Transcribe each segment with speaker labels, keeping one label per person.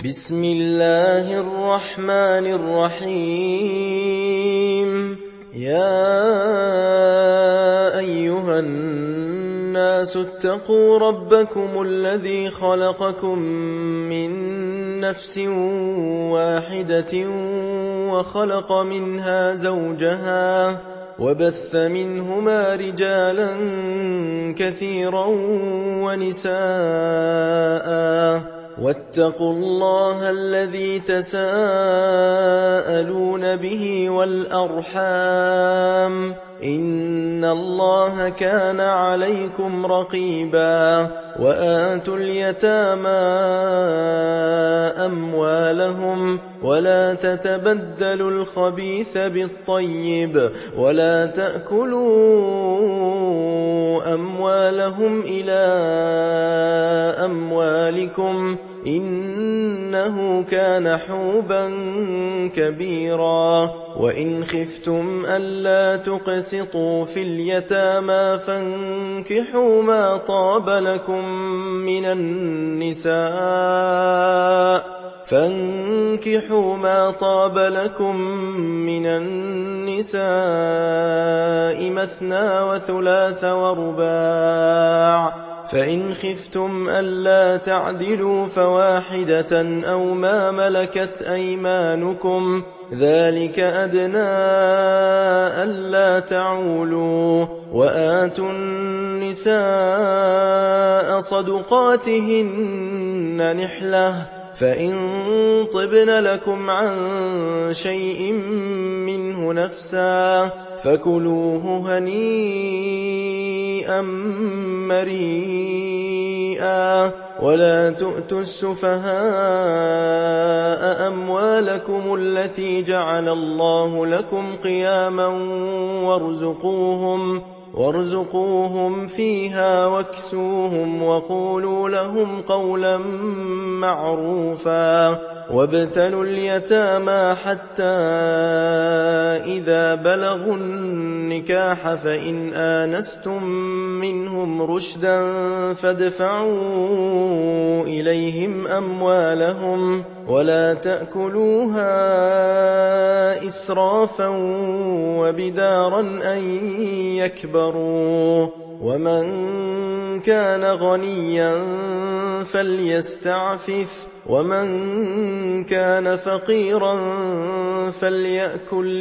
Speaker 1: بسم الله الرحمن الرحيم يا أيها الناس اتقوا ربكم الذي خلقكم من نفس واحدة وخلق منها زوجها وبث منهما رجالا كثيرا ونساء واتقوا الله الذي تساءلون به والأرحام إن الله كان عليكم رقيبا وآتوا اليتامى أموالهم ولا تتبدلوا الخبيث بالطيب ولا تأكلوا أموالهم إلى أموالكم إنه كان حوبا كبيرا وإن خفتم ألا تقسطوا في اليتامى فانكحوا ما طاب لكم من النساء مثنى وثلاث ورباع فإن خفتم ألا تعدلوا فواحدة أو ما ملكت أيمانكم ذلك أدنى ألا تعولوا وآتوا النساء صدقاتهن نحلة فإن طبن لكم عن شيء منه نفسا فكلوه هنيئا مريئا ولا تؤتوا السفهاء أموالكم التي جعل الله لكم قياما وارزقوهم فيها واكسوهم وقولوا لهم قولا معروفا وابتلوا اليتامى حتى إذا بلغوا النكاح فإن آنستم منهم رشدا فادفعوا إليهم أموالهم ولا تأكلوها إسرافا وبدارا أن يكبروا ومن كان غنيا فليستعفف ومن كان فقيرا فليأكل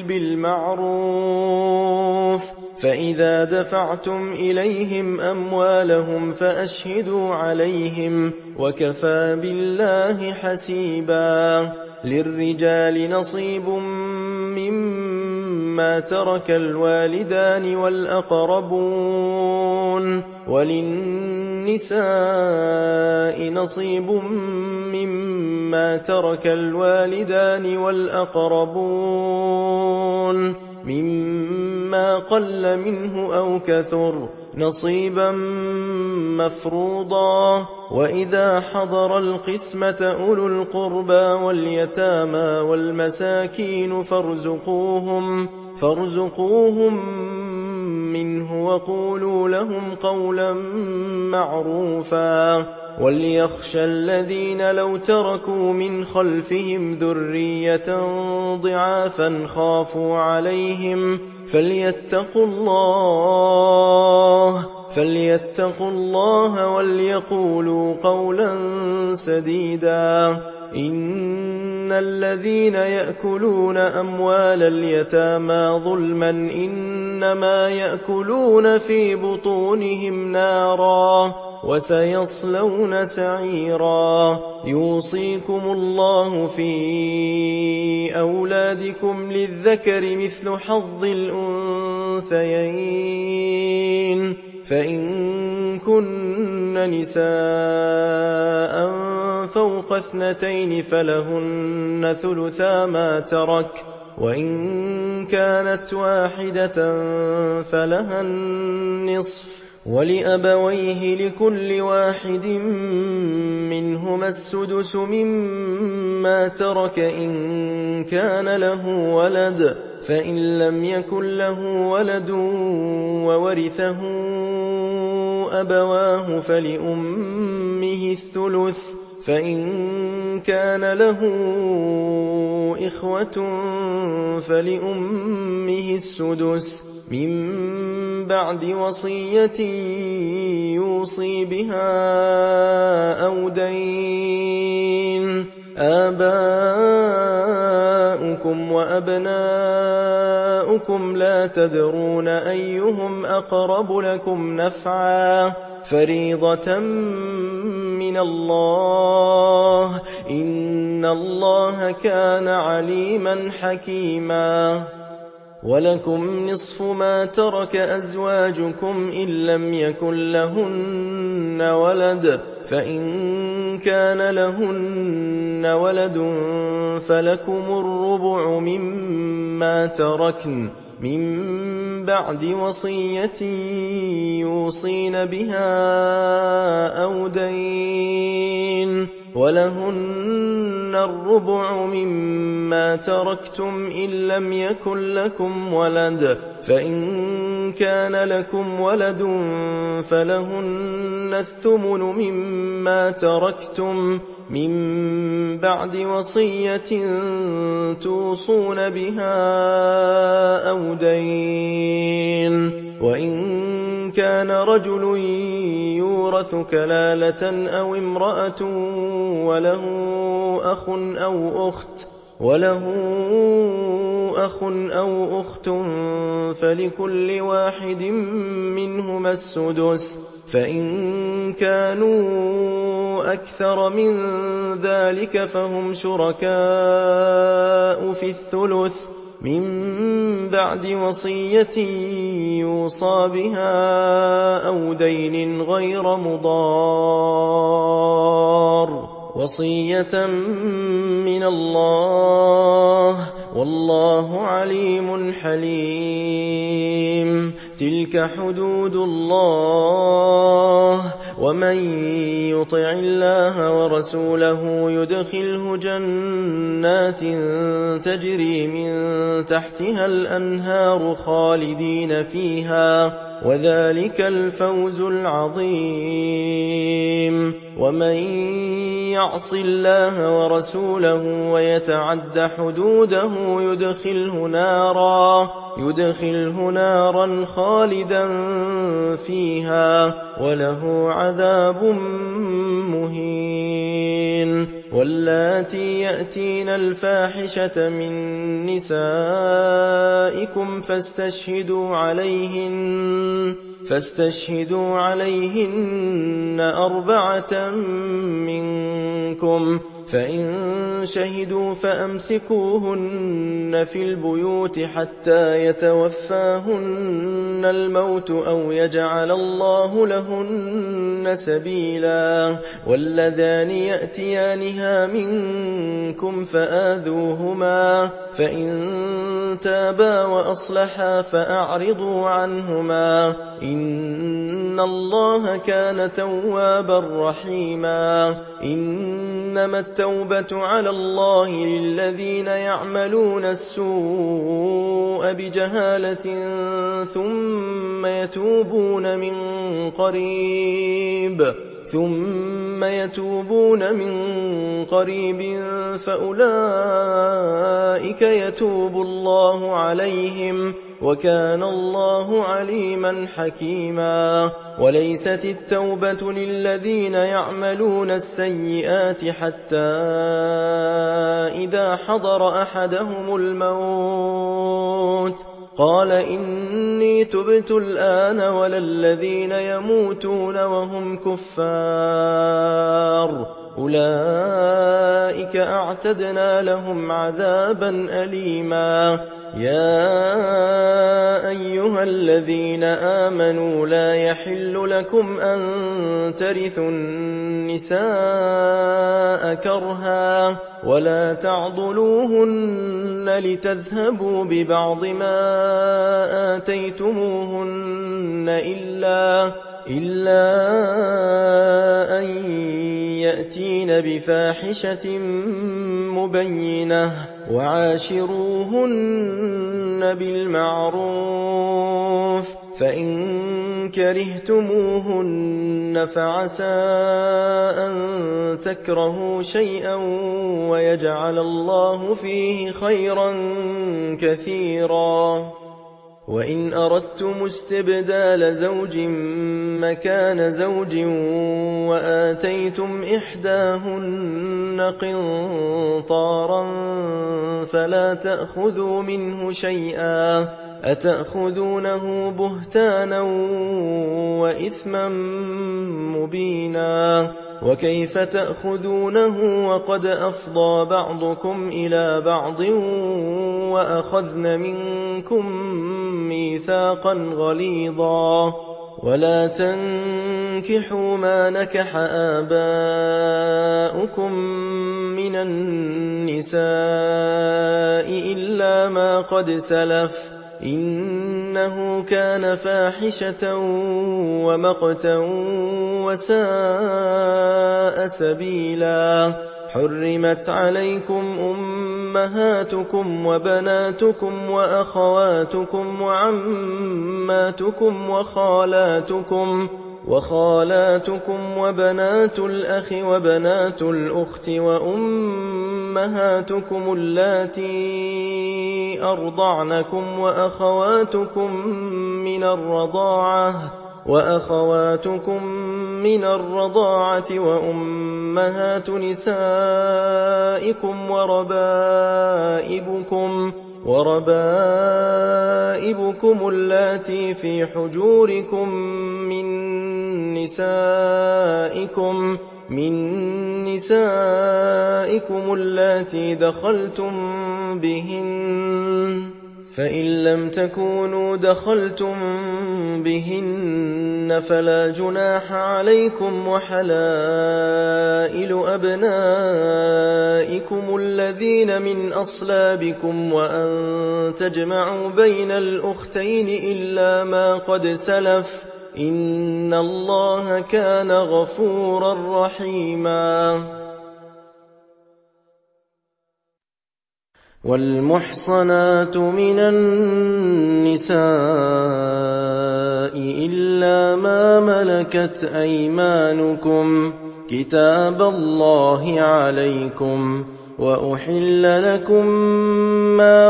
Speaker 1: بالمعروف فإذا دفعتم إليهم أموالهم فأشهدوا عليهم وكفى بالله حسيبا للرجال نصيب مما ترك الوالدان والأقربون وللنساء نصيب مما ترك الوالدان والأقربون مما قل منه أو كثر نصيبا مفروضا وإذا حضر القسمة أولو القربى واليتامى والمساكين فارزقوهم منه وقولوا لهم قولا معروفا وليخشى الذين لو تركوا من خلفهم ذرية ضعافا خافوا عليهم فليتقوا الله وليقولوا قولا سديدا إن الذين يأكلون أموال اليتامى ظلما إنما يأكلون في بطونهم نارا وسيصلون سعيرا يوصيكم الله في أولادكم للذكر مثل حظ الأنثيين فإن كن نساء فوق 2 فلهن ثلثا ما ترك وإن كانت واحدة فلها النصف ولأبويه لكل واحد منهما السدس مما ترك إن كان له ولد فإن لم يكن له ولد وورثه أبواه فلأمه الثلث فإن كان له إخوة فلأمه السدس من بعد وصية يوصي بها أو دين. آباؤكم وأبناؤكم لا تدرون أيهم أقرب لكم نفعا فريضة من الله إن الله كان عليما حكيما. ولكم نصف ما ترك أزواجكم إن لم يكن لهن ولد فإن كان لهن ولد فلكم الربع مما تركن من بعد وصية يوصين بها أو دين. ولهن الربع مما تركتم إن لم يكن لكم ولد فإن كان لكم ولد فلهن الثمن مما تركتم من بعد وصية توصون بها أو دين. وإن كان رجل يورث كلالة أو امرأة وله أخ أو أخت فلكل واحد منهما السدس فإن كانوا أكثر من ذلك فهم شركاء في الثلث من بعد وصية يوصى بها أو دين غير مضار وصية من الله والله عليم حليم. تلك حدود الله ومن يطع الله ورسوله يدخله جنات تجري من تحتها الأنهار خالدين فيها وذلك الفوز العظيم. ومن يعص الله ورسوله ويتعد حدوده يدخله نارا خالدا فيها وله عذاب مهين. واللاتي يأتين الفاحشة من نسائكم فاستشهدوا عليهن 4 منكم فإن شهدوا فأمسكوهن في البيوت حتى يتوفاهن الموت أو يجعل الله لهن سبيلا. واللذان يأتيانها منكم فآذوهما فإن تابا وأصلحا فأعرضوا عنهما إن الله كان توابا رحيما. إنما التوبة على الله للذين يعملون السوء بجهالة ثم يتوبون من قريب فأولئك يتوب الله عليهم وكان الله عليما حكيما. وليست التوبة للذين يعملون السيئات حتى إذا حضر أحدهم الموت قال إني تبت الآن ولا الذين يموتون وهم كفار أولئك أعتدنا لهم عذابا أليما. يا أيها الذين آمنوا لا يحل لكم أن ترثوا النساء كرها ولا تعضلوهن لتذهبوا ببعض ما آتيتموهن إلا أن يأتين بفاحشة مبينة وعاشروهن بالمعروف فإن كرهتموهن فعسى أن تكرهوا شيئا ويجعل الله فيه خيرا كثيرا. وإن أردتم استبدال زوج مكان زوج وآتيتم إحداهن قنطارا فلا تأخذوا منه شيئا أتأخذونه بهتانا وإثما مبينا وكيف تأخذونه وقد أفضى بعضكم إلى بعض وأخذن منكم ميثاقا غليظا ولا تنكحوا ما نكح آباؤكم من النساء إلا ما قد سلف إنه كان فاحشة ومقتا وساء سبيلا. حرمت عليكم أمهاتكم وبناتكم وأخواتكم وعماتكم وخالاتكم وبنات الأخ وبنات الأخت وأمهاتكم اللاتي أرضعنكم وأخواتكم من الرضاعة وأمهات نسائكم وربائبكم اللاتي في حجوركم من نسائكم اللاتي دخلتم بهن فإن لم تكونوا دخلتم بهن فلا جناح عليكم وحلائل أبنائكم الذين من أصلابكم وأن تجمعوا بين الأختين إلا ما قد سلف إن الله كان غفورا رحيما. والمحصنات من النساء إلا ما ملكت أيمانكم كتاب الله عليكم وأحل لكم ما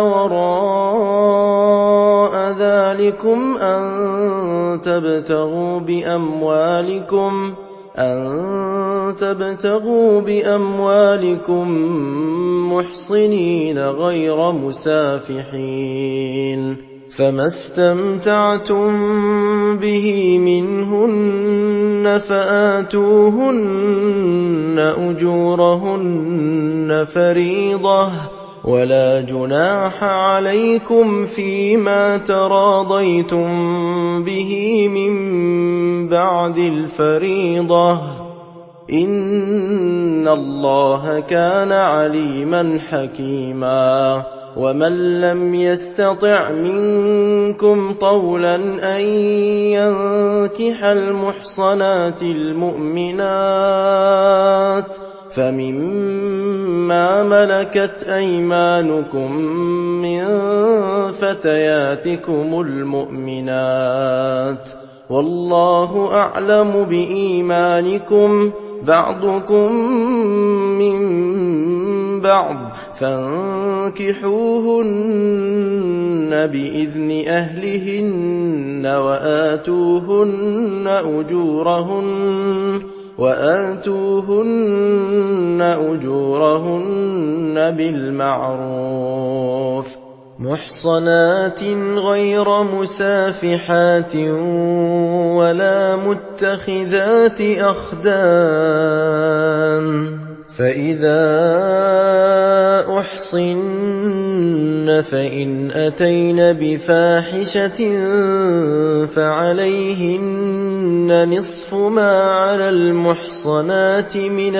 Speaker 1: وراء ذلكم أن تبتغوا بأموالكم محصنين غير مسافحين فما استمتعتم به منهن فآتوهن أجورهن فريضة ولا جناح عليكم فيما تراضيتم به من بعد الفريضة إن الله كان عليما حكيما. ومن لم يستطع منكم طولا أن ينكح المحصنات المؤمنات فمما ملكت أيمانكم من فتياتكم المؤمنات والله أعلم بإيمانكم بعضكم من بعض فانكحوهن بإذن أهلهن وآتوهن أجورهن بالمعروف محصنات غير مسافحات ولا متخذات أخدان فإذا أحصن فإن أتين بفاحشة فعليهن نصف ما على المحصنات من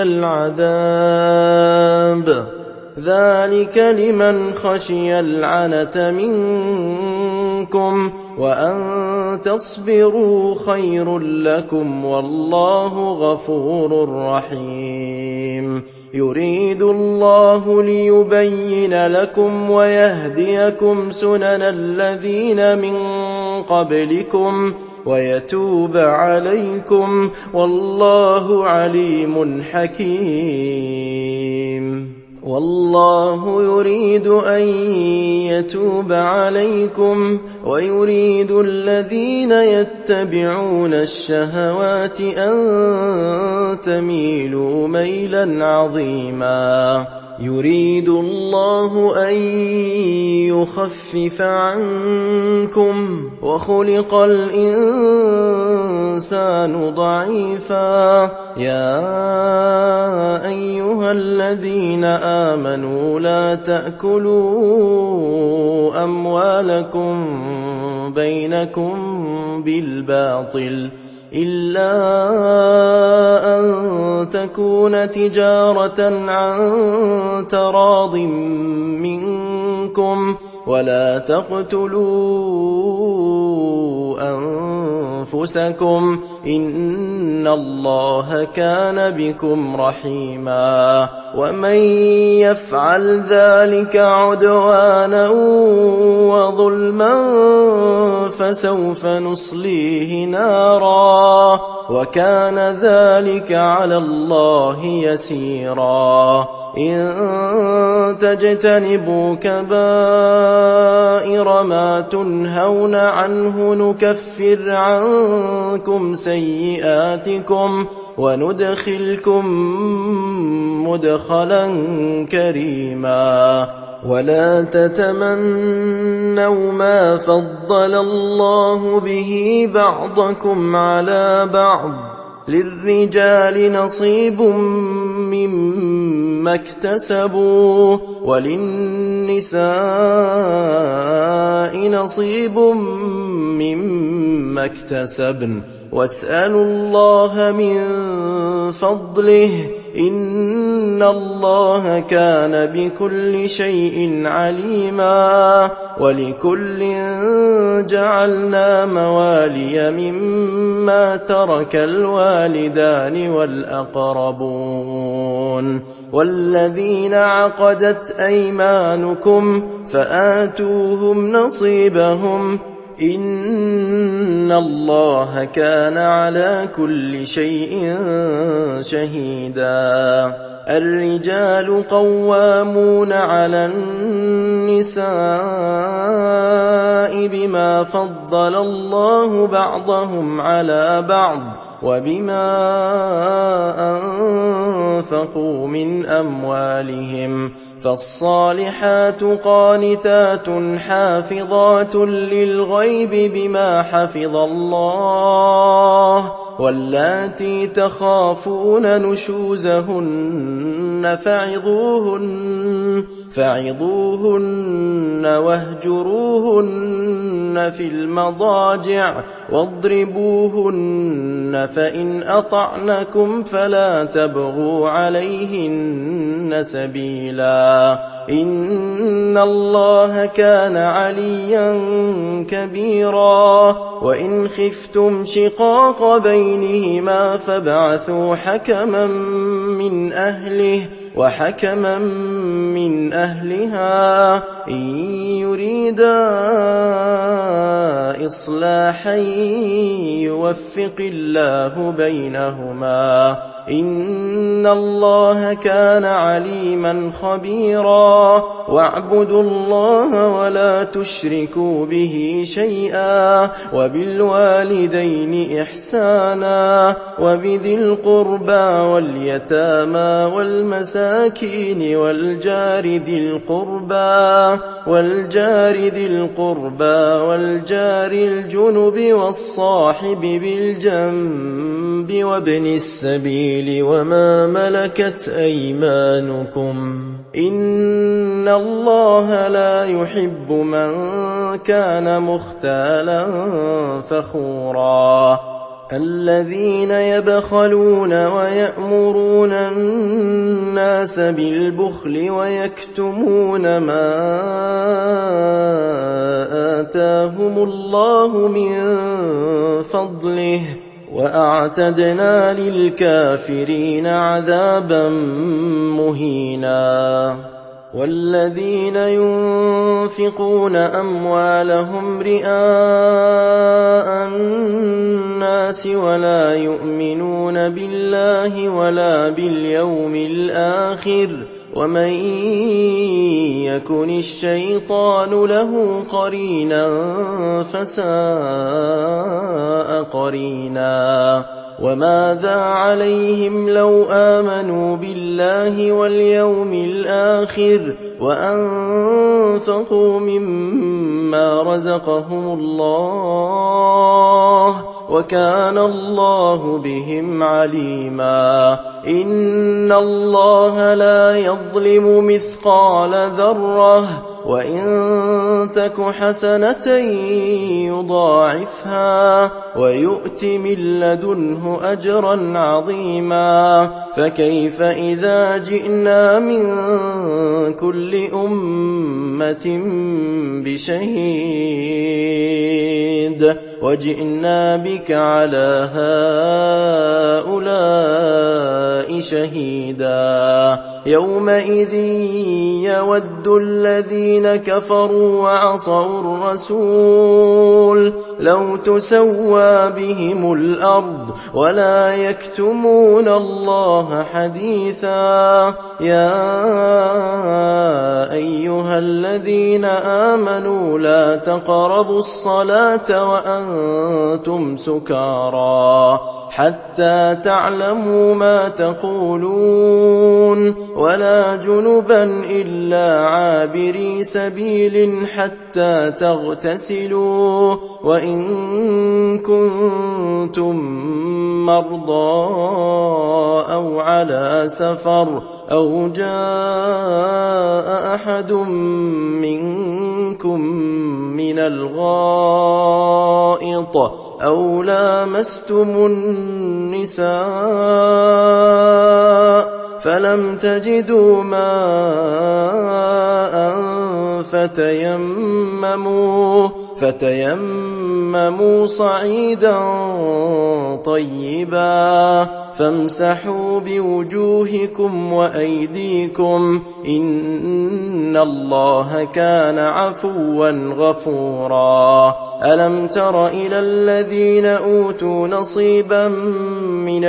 Speaker 1: العذاب ذلك لمن خشي العنة منكم وأن تصبروا خير لكم والله غفور رحيم. يريد الله ليبين لكم ويهديكم سنن الذين من قبلكم ويتوب عليكم والله عليم حكيم والله يريد أن يتوب عليكم ويريد الذين يتبعون الشهوات أن تميلوا ميلا عظيما يريد الله أن يخفف عنكم وخلق الإنسان ضعيفا يا أيها الذين آمنوا لا تأكلوا أموالكم بينكم بالباطل إلا أن تكون تجارة عن تراض منكم ولا تقتلوا أنفسكم إن الله كان بكم رحيما ومن يفعل ذلك عدوانا وظلما فسوف نصليه نارا وكان ذلك على الله يسيرا إن تجتنبوا كبائر ما تنهون عنه نكفر عنكم سيئاتكم وندخلكم مدخلا كريما ولا تتمنوا ما فضل الله به بعضكم على بعض للرجال نصيب مما اكتسبوا وللنساء نصيب مما اكتسبن واسألوا الله من فضله إن الله كان بكل شيء عليما ولكل جعلنا موالي مما ترك الوالدان والأقربون والذين عقدت أيمانكم فآتوهم نصيبهم إن الله كان على كل شيء شهيدا الرجال قوامون على النساء بما فضل الله بعضهم على بعض وبما أنفقوا من أموالهم فالصالحات قانتات حافظات للغيب بما حفظ الله واللاتي تخافون نشوزهن فعظوهن واهجروهن في المضاجع واضربوهن فإن أطعنكم فلا تبغوا عليهن سبيلا إن الله كان عليا كبيرا وإن خفتم شقاق بينهما فابعثوا حكما من أهله وحكما من أهلها إن يريدا إصلاحا يوفق الله بينهما إن الله كان عليما خبيرا واعبدوا الله ولا تشركوا به شيئا وبالوالدين إحسانا وبذي القربى واليتامى والمساكين والجار ذي القربى والجار الجنب والصاحب بالجنب وابن السبيل وما ملكت أيمانكم إن الله لا يحب من كان مختالا فخورا الذين يبخلون ويأمرون الناس بالبخل ويكتمون ما آتاهم الله من فضله وأعتدنا للكافرين عذابا مهينا والذين ينفقون أموالهم رئاء الناس ولا يؤمنون بالله ولا باليوم الآخر ومن يكن الشيطان له قرينا فساء قرينا وماذا عليهم لو آمنوا بالله واليوم الآخر وأنفقوا مما رزقهم الله وكان الله بهم عليما إن الله لا يظلم مثقال ذرة وإن تك حسنة يضاعفها ويؤت من لدنه أجرا عظيما فكيف إذا جئنا من كل أمة بشهيد وجئنا بك على هؤلاء شهيدا يومئذ يود الذين كفروا وعصوا الرسول لو تسوى بهم الأرض ولا يكتمون الله حديثا يا أيها الذين آمنوا لا تقربوا الصلاة وأنتم سكارى حتى تعلموا ما تقولون ولا جنبا إلا عابري سبيل حتى تغتسلوا وإن كنتم مرضى أو على سفر أو جاء أحد منكم من الغائط أو لامستم النساء فلم تجدوا ماء فتيمموا صعيدا طيبا فامسحوا بوجوهكم وأيديكم إن الله كان عفوا غفورا ألم تر إلى الذين أوتوا نصيبا من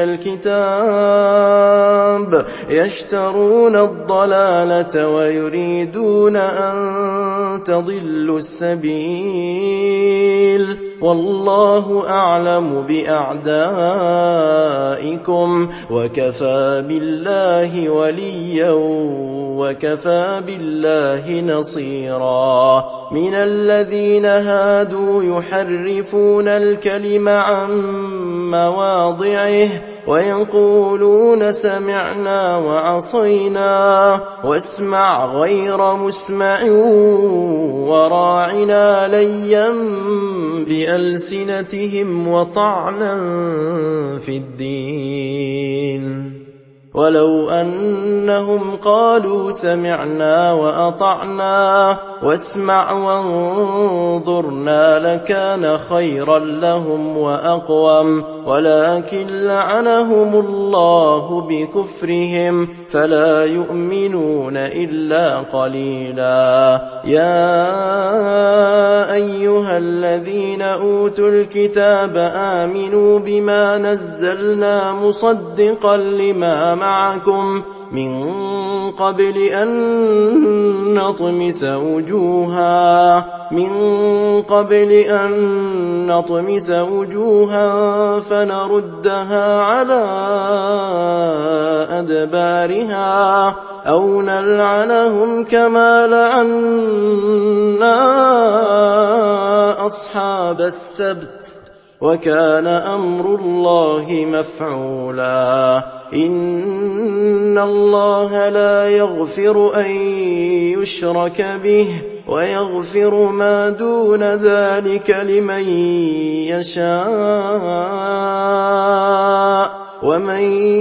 Speaker 1: الكتاب يشترون الضلالة ويريدون أن تضلوا السبيل والله أعلم بأعدائكم وكفى بالله وليا وكفى بالله نصيرا من الذين هادوا يحرفون الكلم عن مواضعه ويقولون سمعنا وعصينا واسمع غير مسمع وراعنا ليا بألسنتهم وطعنا في الدين ولو أنهم قالوا سمعنا وأطعنا واسمع وانظرنا لكان خيرا لهم وأقوم ولكن لعنهم الله بكفرهم فلا يؤمنون إلا قليلا يا أيها الذين أوتوا الكتاب آمنوا بما نزلنا مصدقا لما معكم من قبل أن نطمس وجوها فنردها على أدبارها أو نلعنهم كما لعنا أصحاب السبت وكان أمر الله مفعولا إن الله لا يغفر أن يشرك به ويغفر ما دون ذلك لمن يشاء ومن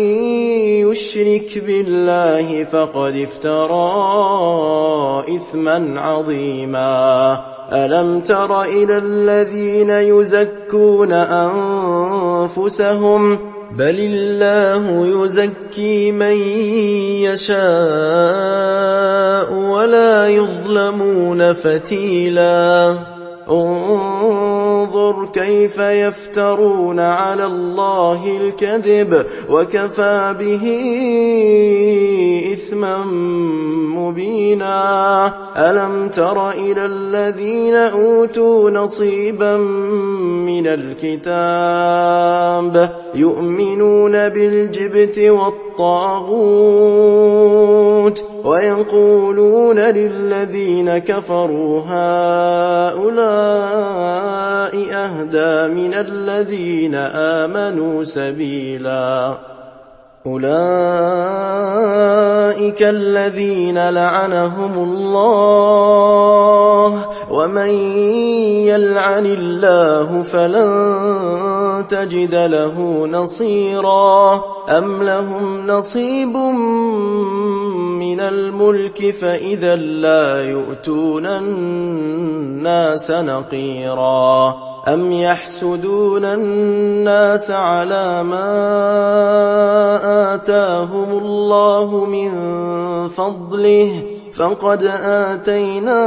Speaker 1: يشرك بالله فقد افترى إثما عظيما ألم تر إلى الذين يزكون أنفسهم أنفسهم بل الله يزكي من يشاء ولا يظلمون فتيلا انظر كيف يفترون على الله الكذب وكفى به إثما مبينا ألم تر إلى الذين أوتوا نصيبا من الكتاب يؤمنون بالجبت والطاغوت ويقولون للذين كفروا هؤلاء أهدى من الذين آمنوا سبيلا أولئك الذين لعنهم الله ومن يلعن الله فلن تجد له نصيرا أم لهم نصيب من الملك فإذا لا يؤتون الناس نقيرا أم يحسدون الناس على ما آتاهم الله من فضله فقد آتينا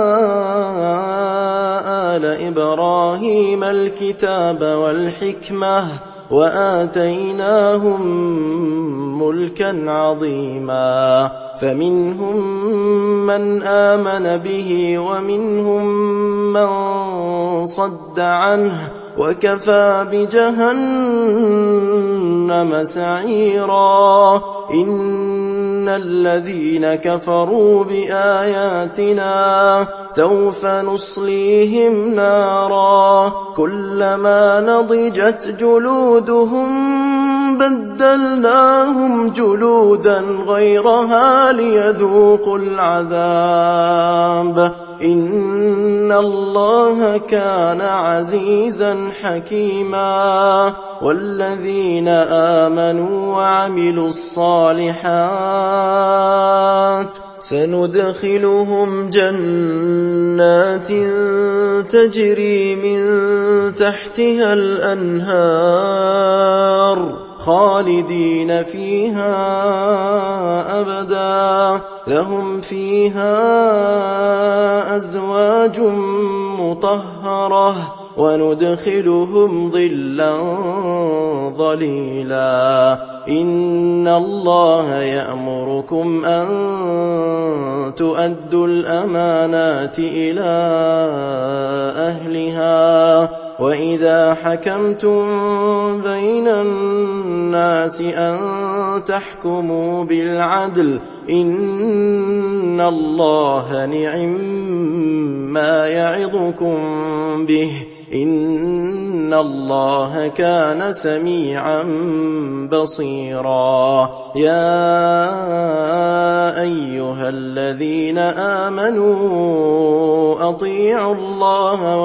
Speaker 1: آل إبراهيم الكتاب والحكمة وآتيناهم ملكا عظيما فمنهم من آمن به ومنهم من صد عنه وكفى بجهنم سعيرا إن الذين كفروا بآياتنا سوف نصليهم نارا كلما نضجت جلودهم بدلناهم جلودا غيرها ليذوقوا العذاب إن الله كان عزيزا حكيما والذين آمنوا وعملوا الصالحات سندخلهم جنات تجري من تحتها الأنهار خالدين فيها أبدا لهم فيها أزواج مطهرة وندخلهم ظلا ظليلا إن الله يأمركم أن تؤدوا الأمانات إلى أهلها وإذا حكمتم بين الناس أن تحكموا بالعدل إن الله نعم يعظكم به إن الله كان سميعا بصيرا يا أيها الذين آمنوا أطيعوا الله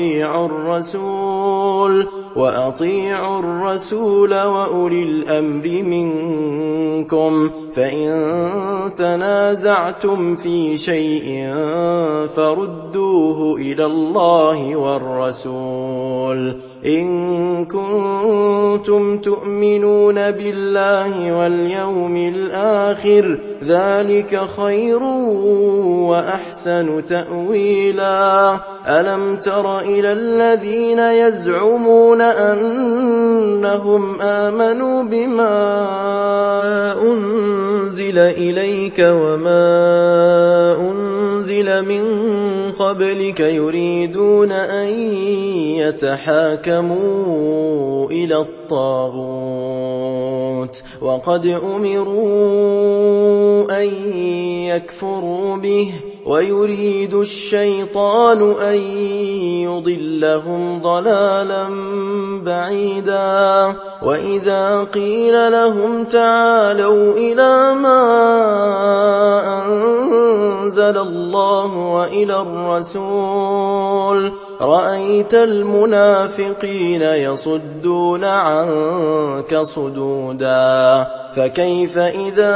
Speaker 1: وأطيعوا الرسول وأولي الأمر منكم فإن تنازعتم في شيء فردوه إلى الله والرسول إن كنتم تؤمنون بالله واليوم الآخر ذلك خير وأحسن تأويلا ألم تر إلى الذين يزعمون أنهم آمنوا بما أنزل إليك وما أنزل من قبلك يريدون أن يتحاكموا إلى الطاغوت وقد أمروا أن يكفروا به ويريد الشيطان أن يضلهم ضلالا بعيدا وإذا قيل لهم تعالوا إلى ما أنزل الله وإلى الرسول رأيت المنافقين يصدون عنك صدودا فكيف إذا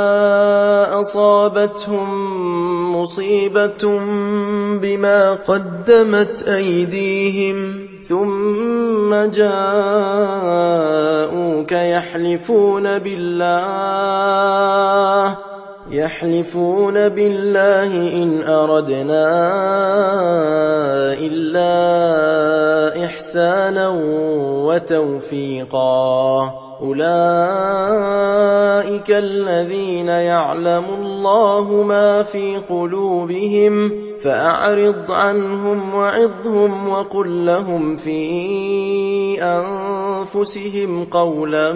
Speaker 1: أصابتهم مصيبة بما قدمت أيديهم ثم جاءوك يحلفون بالله إن أردنا إلا إحسانا وتوفيقا أولئك الذين يعلم الله ما في قلوبهم فأعرض عنهم وعظهم وقل لهم في أنفسهم قولا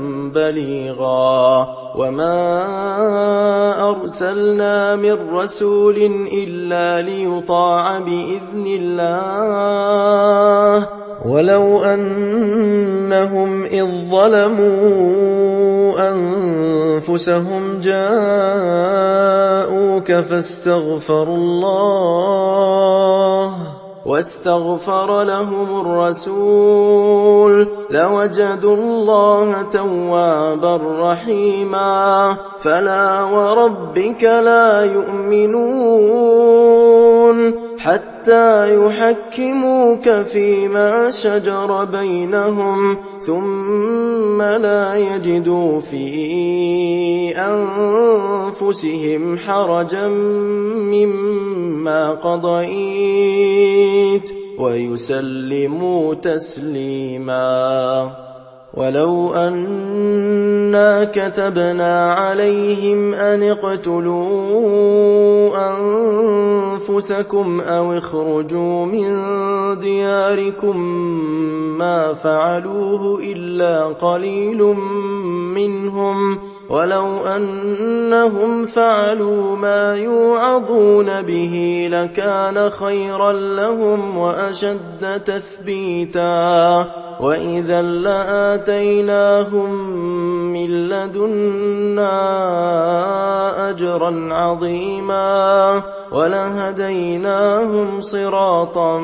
Speaker 1: بليغا وما أرسلنا من رسول إلا ليطاع بإذن الله ولو أنهم إذ ظلموا أنفسهم جاءوك واستغفر لهم الرسول لوجدوا الله توابا رحيما فلا وربك لا يؤمنون حتى يحكموك فيما شجر بينهم ثم لا يجدوا في أنفسهم حرجا مما قضيت ويسلموا تسليما ولو أنا كتبنا عليهم أن اقتلوا أنفسكم أو اخرجوا من دياركم ما فعلوه إلا قليل منهم ولو أنهم فعلوا ما يوعظون به لكان خيرا لهم وأشد تثبيتا وإذا لآتيناهم من لدنا أجرا عظيما ولهديناهم صراطا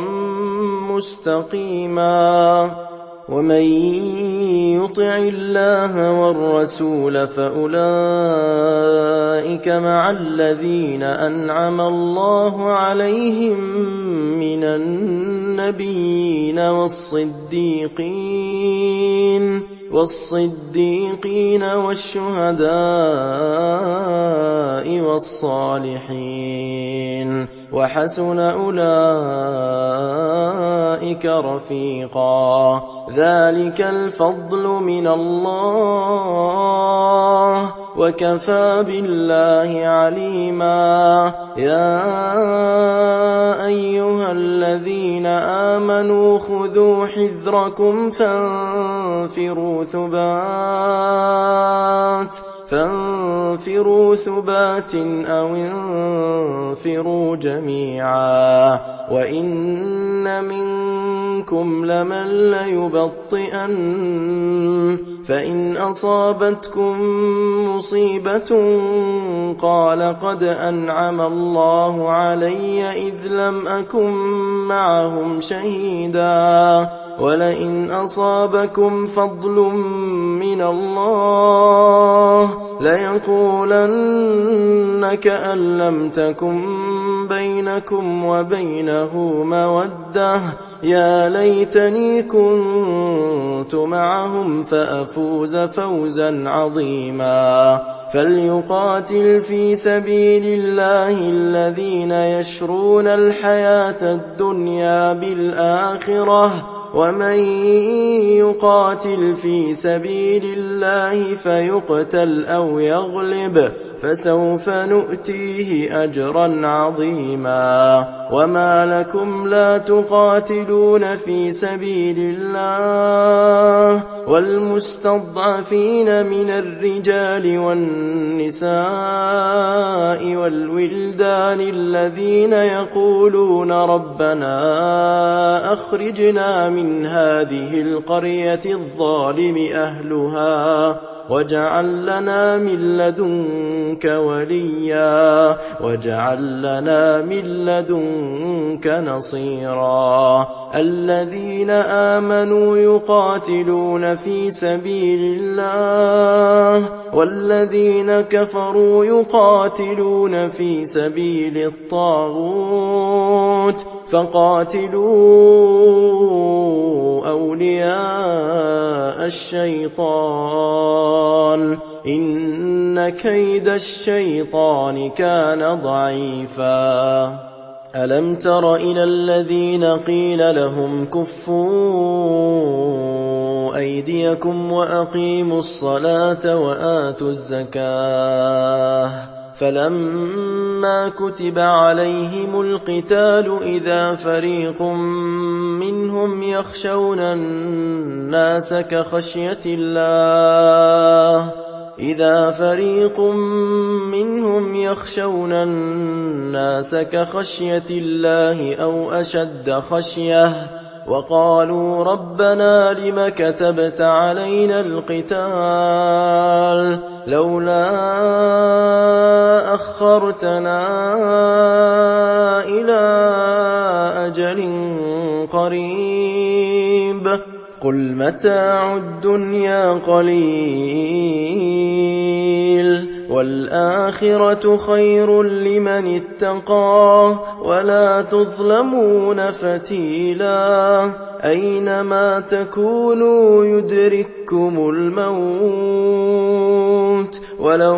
Speaker 1: مستقيما ومن يطع الله والرسول فأولئك مع الذين أنعم الله عليهم من النبيين والصديقين والشهداء والصالحين وحسن أولئك رفيقا ذلك الفضل من الله وكفى بالله عليما يا أيها الذين آمنوا خذوا حذركم فانفروا ثبات أو انفروا جميعا وإن منكم لمن ليبطئن فإن أصابتكم مصيبة قال قد أنعم الله علي إذ لم أكن معهم شهيدا ولئن أصابكم فضل من الله ليقولن كأن لم تكن بينكم وبينه مودة يا ليتني كنت معهم فأفوز فوزا عظيما فليقاتل في سبيل الله الذين يشرون الحياة الدنيا بالآخرة ومن يقاتل في سبيل الله فيقتل أو يغلب فسوف نؤتيه أجرا عظيما وما لكم لا تقاتلون في سبيل الله والمستضعفين من الرجال والنساء والولدان الذين يقولون ربنا أخرجنا من هذه القرية الظالم أهلها واجعل لنا من لدنك وليا واجعل لنا من لدنك نصيرا الذين آمنوا يقاتلون في سبيل الله والذين كفروا يقاتلون في سبيل الطاغوت فقاتلوا أولياء الشيطان إن كيد الشيطان كان ضعيفا ألم تر إلى الذين قيل لهم كفوا أيديكم وأقيموا الصلاة وآتوا الزكاة فلما كتب عليهم القتال إذا فريق منهم يخشون الناس كخشية الله أو أشد خشية وقالوا ربنا لم كتبت علينا القتال لولا أخرتنا إلى أجل قريب قل متاع الدنيا قليل والآخرة خير لمن اتقى ولا تظلمون فتيلا أينما تكونوا يدرككم الموت ولو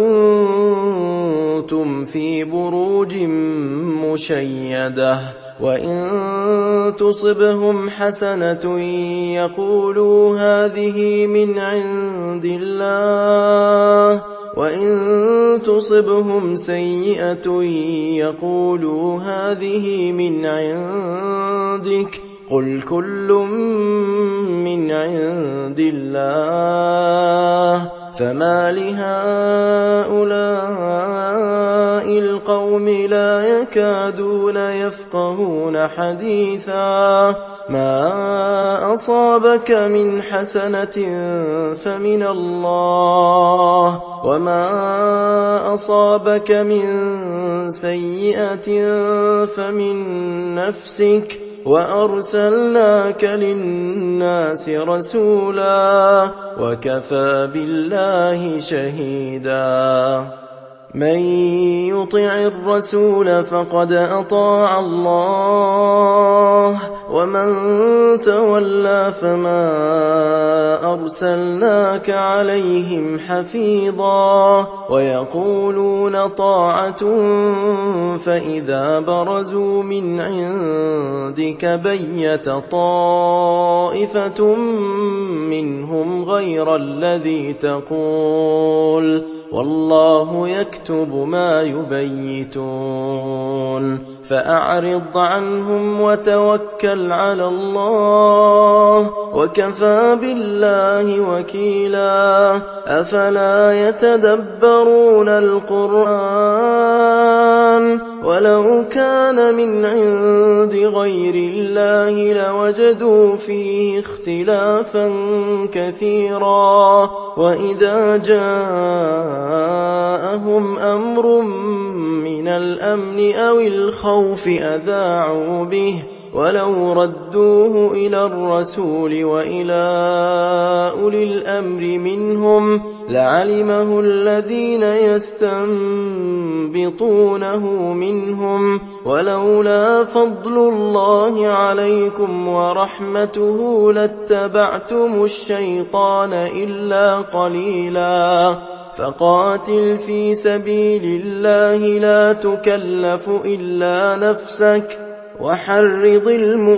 Speaker 1: كنتم في بروج مشيدة وإن تصبهم حسنة يقولوا هذه من عند الله وإن تصبهم سيئة يقولوا هذه من عندك قل كل من عند الله فما لهؤلاء القوم لا يكادون يفقهون حديثا ما أصابك من حسنة فمن الله وما أصابك من سيئة فمن نفسك وأرسلناك للناس رسولا وكفى بالله شهيدا من يطع الرسول فقد أطاع الله ومن تولى فما أرسلناك عليهم حفيظا ويقولون طاعة فإذا برزوا من عندك بيت طائفة منهم غير الذي تقول والله يكتب ما يبيتون فأعرض عنهم وتوكل على الله وكفى بالله وكيلا أفلا يتدبرون القرآن ولو كان من عند غير الله لوجدوا فيه اختلافا كثيرا وإذا جاءهم أمر من الأمن أو الخوف أذاعوا به ولو ردوه إلى الرسول وإلى أولي الأمر منهم لعلمه الذين يستنبطونه منهم ولولا فضل الله عليكم ورحمته لاتبعتم الشيطان إلا قليلا فقاتل في سبيل الله لا تكلف إلا نفسك وحرض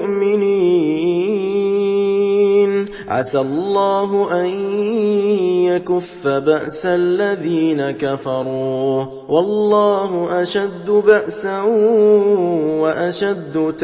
Speaker 1: المؤمنين عسى الله أن يكف بأس الذين كفروا والله أشد بأسا وأشد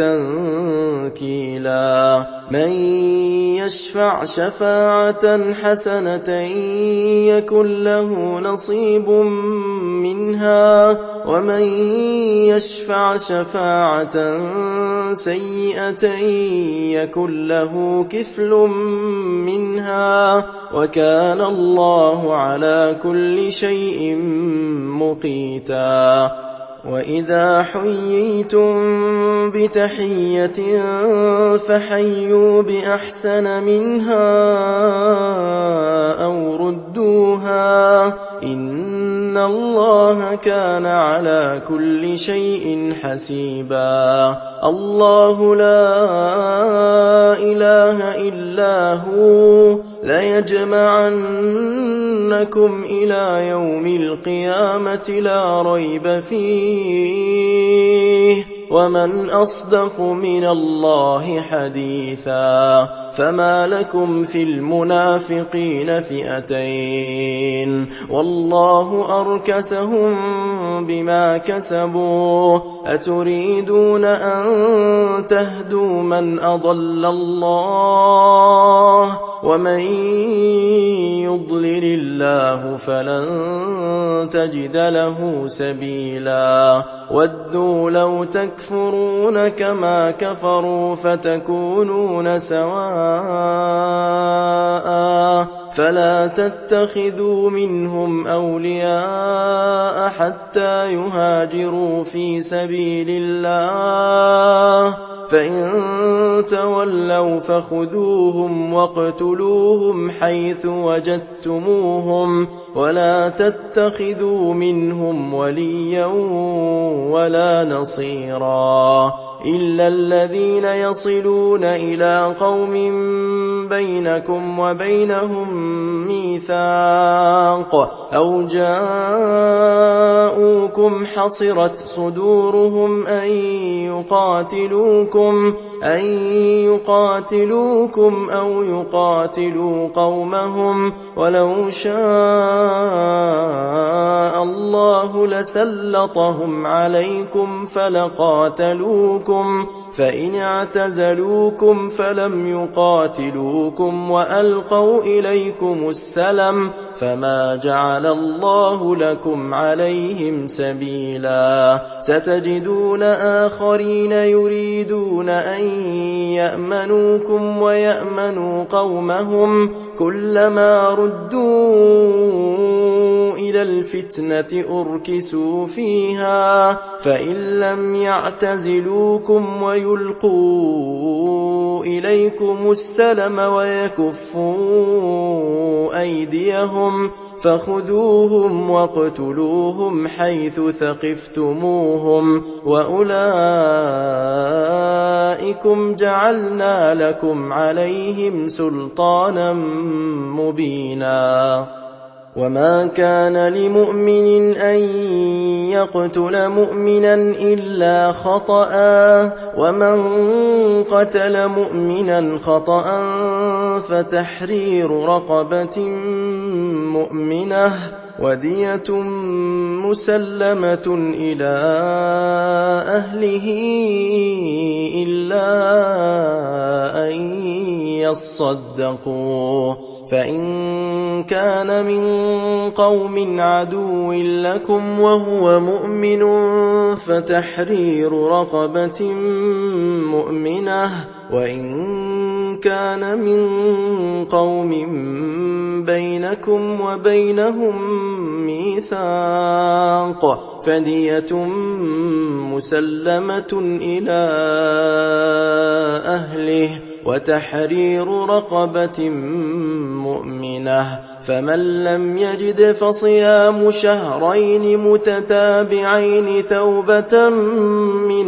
Speaker 1: تنكيلا من يشفع شفاعة حسنة يكن له نصيب منها ومن يشفع شفاعة سيئة يكن له كفل منها وكان الله على كل شيء مقيتا وإذا حييتم بتحية فحيوا بأحسن منها أو ردوها إن الله كان على كل شيء حسيبا الله لا إله إلا هو ليجمعنكم إلى يوم القيامة لا ريب فيه ومن أصدق من الله حديثا فما لكم في المنافقين فئتين والله أركسهم بما كسبوا أتريدون أن تهدوا من أضل الله ومن يضلل الله فلن تجد له سبيلا ودوا لو تكفرون كما كفروا فتكونون سواء فلا تتخذوا منهم أولياء حتى يهاجروا في سبيل الله فإن تولوا فخذوهم واقتلوهم حيث وجدتموهم ولا تتخذوا منهم وليا ولا نصيرا إلا الذين يصلون إلى قوم بينكم وبينهم ميثاق أو جاءوكم حصرت صدورهم أن يقاتلوكم أو يقاتلوا قومهم ولو شاء الله لسلطهم عليكم فلقاتلوكم فإن اعتزلوكم فلم يقاتلوكم وألقوا إليكم السلم فما جعل الله لكم عليهم سبيلا ستجدون آخرين يريدون أن يأمنوكم ويأمنوا قومهم كلما ردوا إلى الفتنة أركسوا فيها فإن لم يعتزلوكم ويلقوا إليكم السلم ويكفوا أيديهم فخذوهم واقتلوهم حيث ثقفتموهم وأولئكم جعلنا لكم عليهم سلطانا مبينا وما كان لمؤمن أن يقتل مؤمنا إلا خطأ ومن قتل مؤمنا خطأ فتحرير رقبة مؤمنة ودية مسلمة إلى أهله إلا أن يصدقوا فإن كان من قوم عدو لكم وهو مؤمن فتحرير رقبة مؤمنة وإن كان من قوم بينكم وبينهم ميثاق فدية مسلمة إلى أهله وتحرير رقبة مؤمنة فمن لم يجد فصيام شهرين متتابعين توبة من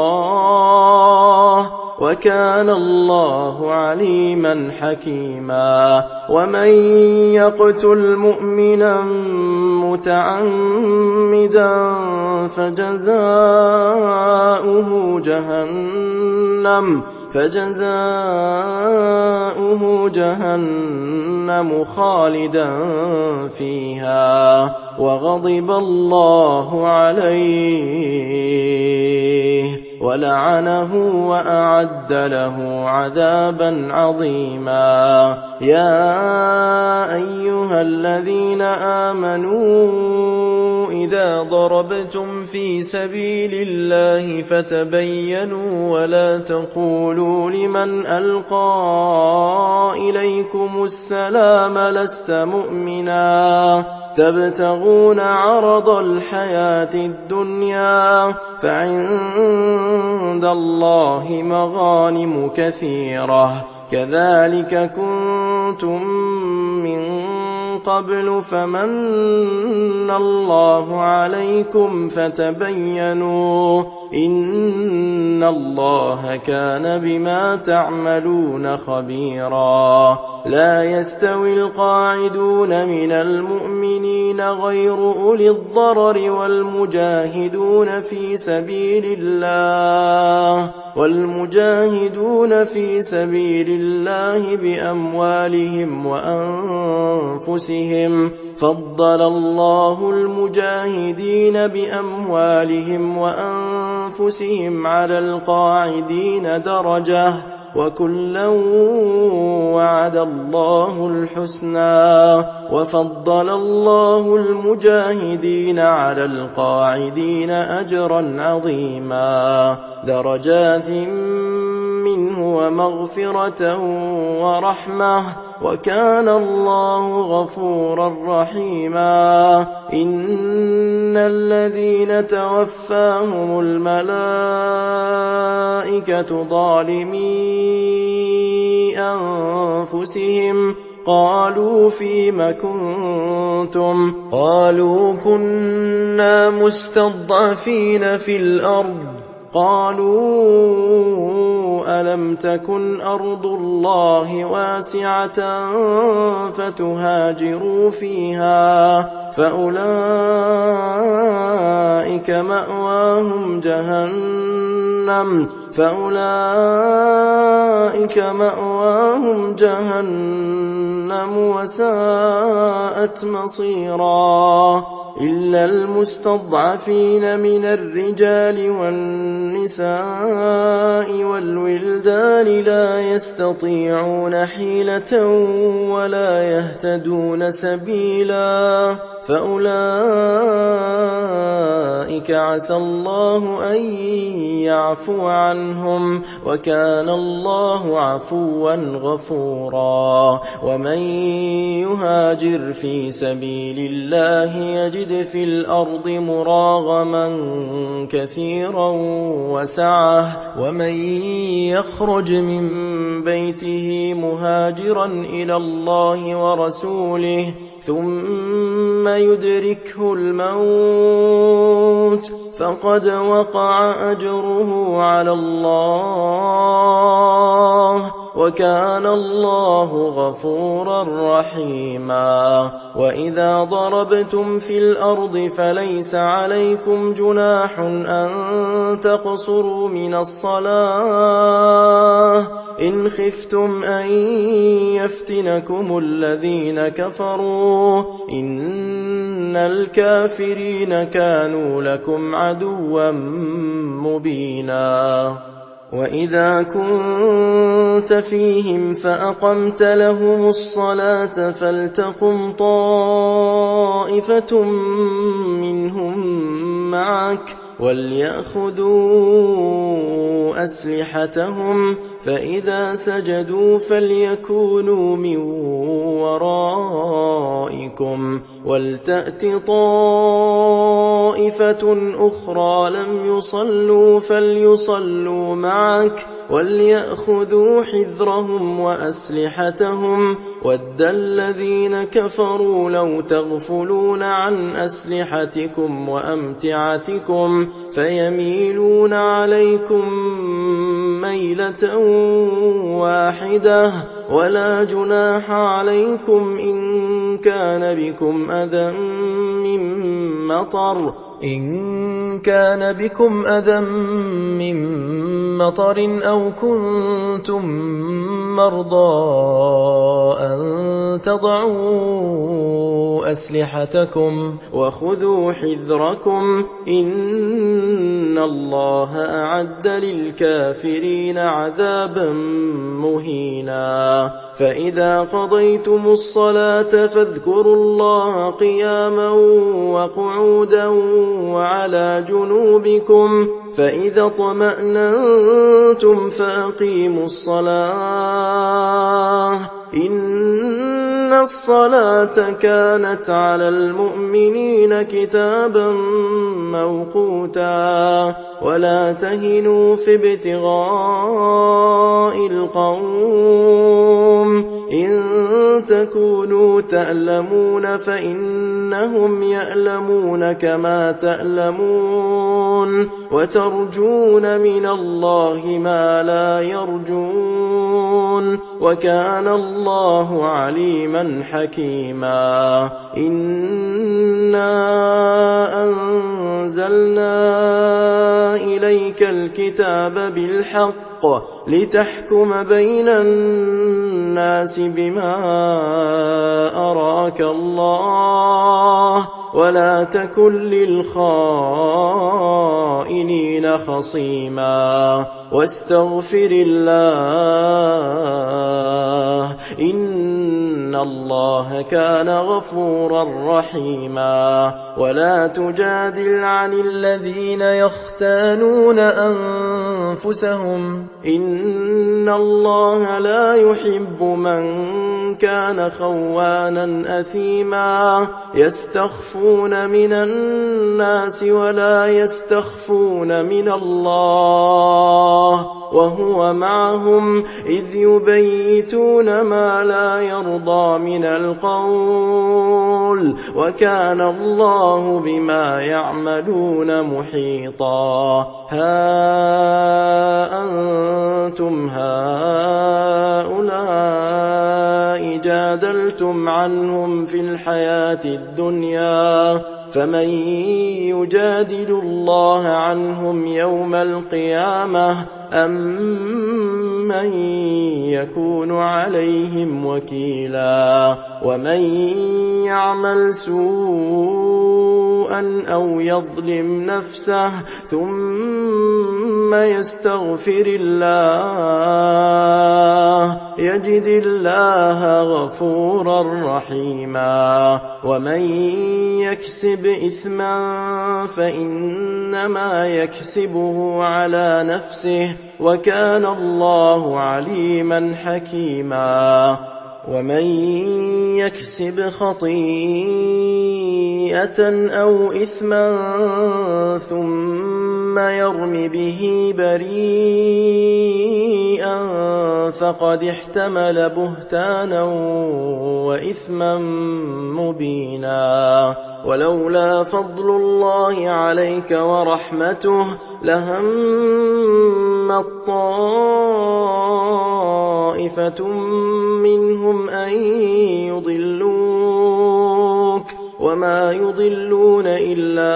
Speaker 1: الله وكان الله عليما حكيما ومن يقتل مؤمنا متعمدا فجزاؤه جهنم خالدا فيها وغضب الله عليه ولعنه وأعد له عذابا عظيما يا أيها الذين آمنوا إذا ضربتم في سبيل الله فتبينوا ولا تقولوا لمن ألقى إليكم السلام لست مؤمنا تبتغون عرض الحياة الدنيا فعند الله مغانم كثيرة كذلك كنتم من قبل فمن الله عليكم فتبينوا إن الله كان بما تعملون خبيرا لا يستوي القاعدون من المؤمنين غير أولي الضرر والمجاهدون في سبيل الله بأموالهم وأنفسهم فضل الله المجاهدين بأموالهم وأنفسهم على القاعدين درجة وكلا وعد الله الحسنى وفضل الله المجاهدين على القاعدين أجرا عظيما درجات منه ومغفرة ورحمة وكان الله غفورا رحيما إن الذين توفاهم الملائكة ظالمي أنفسهم قالوا فيم كنتم قالوا كنا مستضعفين في الأرض قالوا ألم تكن أرض الله واسعة فتهاجروا فيها فأولئك مأواهم جهنم وساءت مصيرا إلا المستضعفين من الرجال والنساء والولدان لا يستطيعون حيلة ولا يهتدون سبيلا فأولئك عسى الله أن يعفو عنهم وكان الله عفوا غفورا ومن يهاجر في سبيل الله يجد في الأرض مراغما كثيرا وسعة ومن يخرج من بيته مهاجرا إلى الله ورسوله ثم يدركه الموت فقد وقع أجره على الله وكان الله غفورا رحيما وإذا ضربتم في الأرض فليس عليكم جناح أن تقصروا من الصلاة إن خفتم أن يفتنكم الذين كفروا إن الكافرين كانوا لكم عدوا مبينا وإذا كنت فيهم فأقمت لهم الصلاة فلتقم طائفة منهم معك وليأخذوا أسلحتهم فإذا سجدوا فليكونوا من ورائكم ولتأت طائفة أخرى لم يصلوا فليصلوا معك وليأخذوا حذرهم وأسلحتهم ود الذين كفروا لو تغفلون عن أسلحتكم وأمتعتكم فيميلون عليكم ميلة واحدة ولا جناح عليكم إن كان بكم أذى من مطر أو كنتم مَرْضَىٰ أَن تَضَعُوا أَسْلِحَتَكُمْ وَخُذُوا حِذْرَكُمْ إِنَّ اللَّهَ أَعَدَّ لِلْكَافِرِينَ عَذَابًا مُّهِينًا فَإِذَا قَضَيْتُمُ الصَّلَاةَ فاذكروا الله قِيَامًا وَقُعُودًا وَعَلَىٰ جُنُوبِكُمْ فَإِذَا اطْمَأْنَنتُمْ فَأَقِيمُوا الصَّلَاةَ إِنَّ الصَّلَاةَ كَانَتْ عَلَى الْمُؤْمِنِينَ كِتَابًا مَّوْقُوتًا وَلَا تَهِنُوا فِي ابْتِغَاءِ الْقَوْمِ إِن تَكُونُوا تَأْلَمُونَ فَإِنَّهُمْ يَأْلَمُونَ كَمَا تَأْلَمُونَ وَتَرْجُونَ مِنَ اللَّهِ مَا لَا يَرْجُونَ وَكَانَ اللَّهُ عَلِيمًا حَكِيمًا إِنَّا أَنزَلْنَا إِلَيْكَ الْكِتَابَ بِالْحَقِّ لِتَحْكُمَ بَيْنَ النَّاسِ بِمَا أَرَاكَ اللَّهُ وَلَا تَكُن لِّلْخَائِنِينَ خَصِيمًا وَاسْتَغْفِرِ اللَّهَ إِنَّ اللَّهَ كَانَ غَفُورًا رَّحِيمًا وَلَا تُجَادِلْ عَنِ الَّذِينَ يَخْتَانُونَ أَنفُسَهُمْ إِنَّ اللَّهَ لَا يُحِبُّ مَن كَانَ خَوَّانًا أَثِيمًا يَسْتَخْفُونَ مِنَ النَّاسِ وَلَا يَسْتَخْفُونَ مِنَ اللَّهِ وَهُوَ مَعَهُمْ إِذْ يُبَيِّتُونَ مَا لَا يَرْضَىٰ مِنَ الْقَوْلِ وَكَانَ اللَّهُ بِمَا يَعْمَلُونَ مُحِيطًا هَا أَنتُمْ هَٰؤُلَاءِ جَادَلْتُمْ عَنْهُمْ فِي الْحَيَاةِ الدُّنْيَا فَمَن يُجَادِلُ اللَّهَ عَنْهُمْ يَوْمَ الْقِيَامَةِ أَم مَّن يَكُونُ عَلَيْهِمْ وَكِيلًا وَمَن يَعْمَلْ سُوءًا أَوْ يَظْلِمْ نَفْسَهُ ثُمَّ يَسْتَغْفِرِ اللَّهَ يَجِدِ اللَّهَ غَفُورًا رَّحِيمًا وَمَن يَكْسِبْ إِثْمًا فَإِنَّمَا يَكْسِبُهُ عَلَىٰ نَفْسِهِ وَكَانَ اللَّهُ عَلِيمًا حَكِيمًا وَمَن يَكْسِبْ خَطِيئَةً أَوْ إِثْمًا ثُمَّ يَرْمِ بِهِ بَرِيئًا فَقَدِ احْتَمَلَ بُهْتَانًا وَإِثْمًا مُّبِينًا وَلَوْلَا فَضْلُ اللَّهِ عَلَيْكَ وَرَحْمَتُهُ لَهَمَّت طَّائِفَةٌ مِّنْهُمْ أَن يُضِلُّوكَ وَمَا يُضِلُّونَ إِلَّا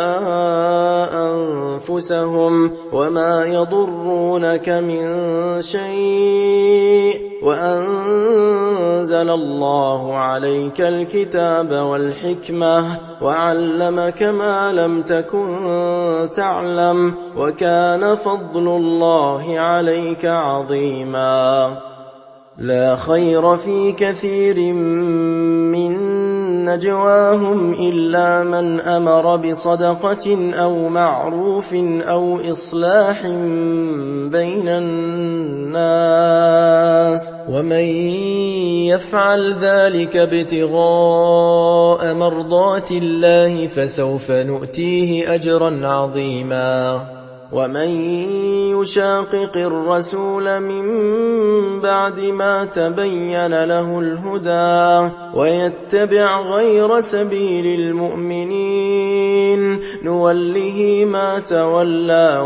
Speaker 1: أَنفُسَهُمْ وَمَا يَضُرُّونَكَ مِن شَيْءٍ وَأَنزَلَ اللَّهُ عَلَيْكَ الْكِتَابَ وَالْحِكْمَةَ وَعَلَّمَكَ مَا لَمْ تَكُن تَعْلَمُ وَكَانَ فَضْلُ اللَّهِ عَلَيْكَ عَظِيمًا لا خير في كثير من نجواهم إلا من أمر بصدقة أو معروف أو إصلاح بين الناس ومن يفعل ذلك ابتغاء مرضات الله فسوف نؤتيه أجرا عظيما ومن يشاقق الرسول من بعد ما تبين له الهدى ويتبع غير سبيل المؤمنين الدين نوله ما تولى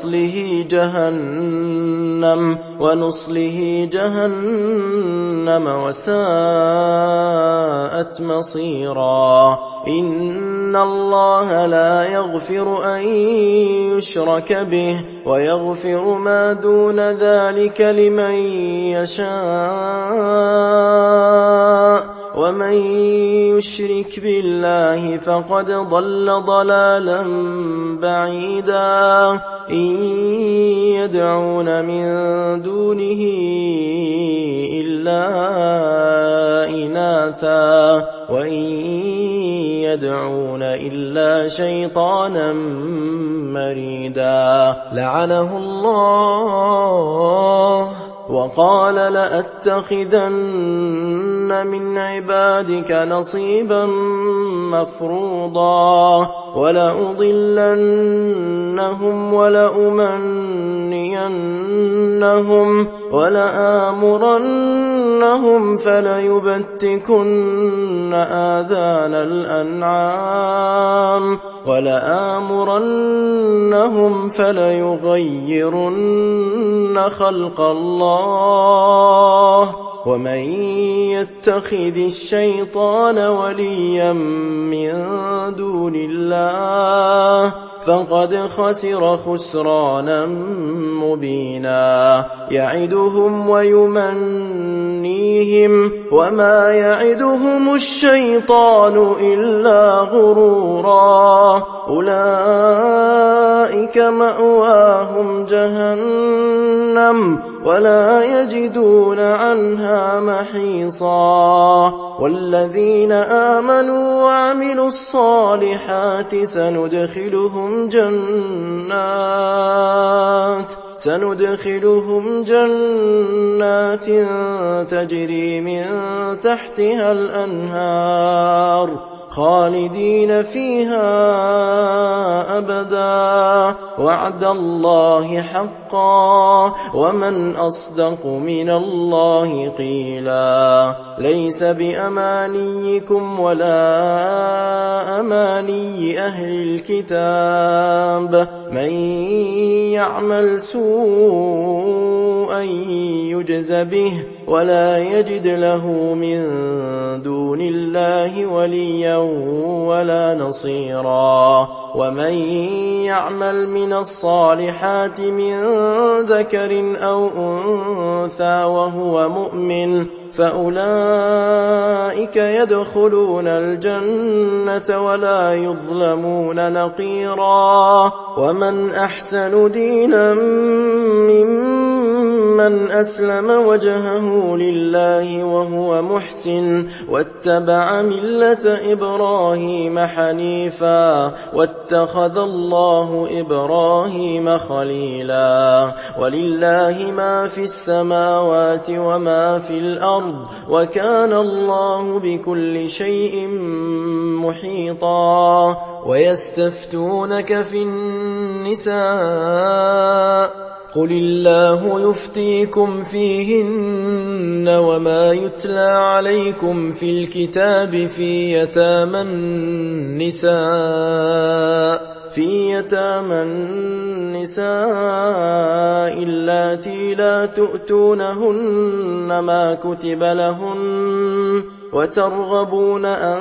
Speaker 1: ونصله جهنم وساءت مصيرا. إن الله لا يغفر أن يشرك به ويغفر ما دون ذلك لمن يشاء ومن يشرك بالله فقد ضل ضلالا بعيدا. إن يدعون من دونه إلا إناثا وإن يدعون إلا شيطانا مريدا لعنه الله وقال لأتخذن من عبادك نصيبا مفروضا ولأضلنهم ولأمنينهم ولآمرنهم فليبتكن آذان الأنعام ولآمرنهم فليغيرن خلق الله. ومن يتخذ الشيطان وليا من دون الله فقد خسر خسرانا مبينا. يعدهم ويمنيهم وما يعدهم الشيطان إلا غرورا. أولئك مأواهم جهنم ولا يجدون عنها محيصا. والذين آمنوا وعملوا الصالحات سندخلهم جنات تجري من تحتها الأنهار خالدين فيها أبدا وعد الله حقا ومن أصدق من الله قيلا. ليس بأمانيكم ولا أماني أهل الكتاب من يعمل سوءا يجز به ولا يجد له من دون الله وليا ولا نصيرا. ومن يعمل من الصالحات من ذكر أو أنثى وهو مؤمن فأولئك يدخلون الجنة ولا يظلمون نقيرا. ومن أحسن دينا ممن أسلم وجهه لله وهو محسن واتبع ملة إبراهيم حنيفا واتخذ الله إبراهيم خليلا. ولله ما في السماوات وما في الأرض وكان الله بكل شيء محيطا. ويستفتونك في النساء قل الله يفتيكم فيهن وما يتلى عليكم في الكتاب في يتامى النساء اللاتي لا تؤتونهن ما كتب لهن وترغبون أن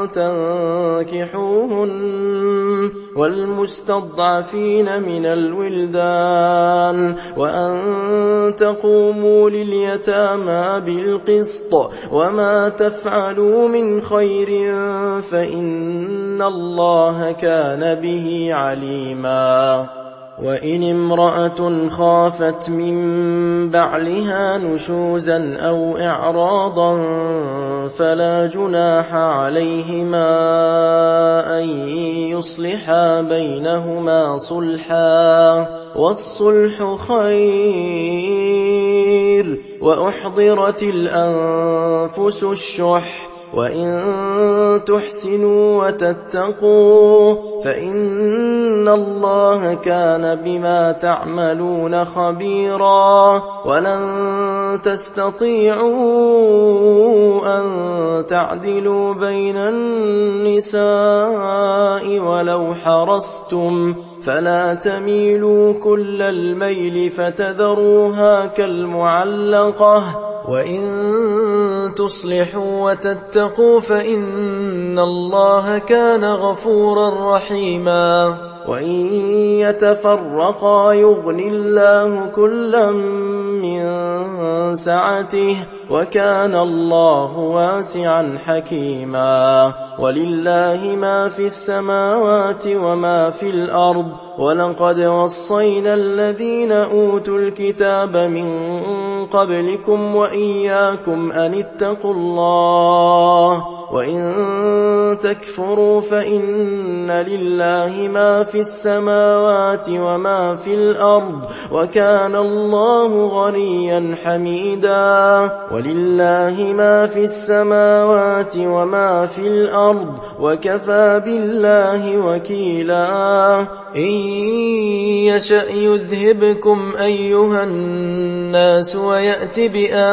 Speaker 1: تنكحوهن والمستضعفين من الولدان وأن تقوموا لليتامى بالقسط وما تفعلوا من خير فإن الله كان به عليما. وإن امرأة خافت من بعلها نشوزا أو إعراضا فلا جناح عليهما أن يصلحا بينهما صلحا والصلح خير. وأحضرت الأنفس الشح وإن تحسنوا وتتقوا فإن الله كان بما تعملون خبيرا. ولن تستطيعوا أن تعدلوا بين النساء ولو حرصتم فلا تميلوا كل الميل فتذروها كالمعلقة وإن تصلحوا وتتقوا فإن الله كان غفورا رحيما وإن يتفرقا يغن الله كلا من سعته وكان الله واسعا حكيما ولله ما في السماوات وما في الأرض ولقد وصينا الذين أوتوا الكتاب من قبلكم وإياكم أن اتقوا الله وإن تكفروا فإن لله ما في السماوات وما في الأرض وكان الله غنيا حميدا ولله ما في السماوات وما في الأرض وكفى بالله وكيلا إن يشأ يذهبكم أيها الناس ويأت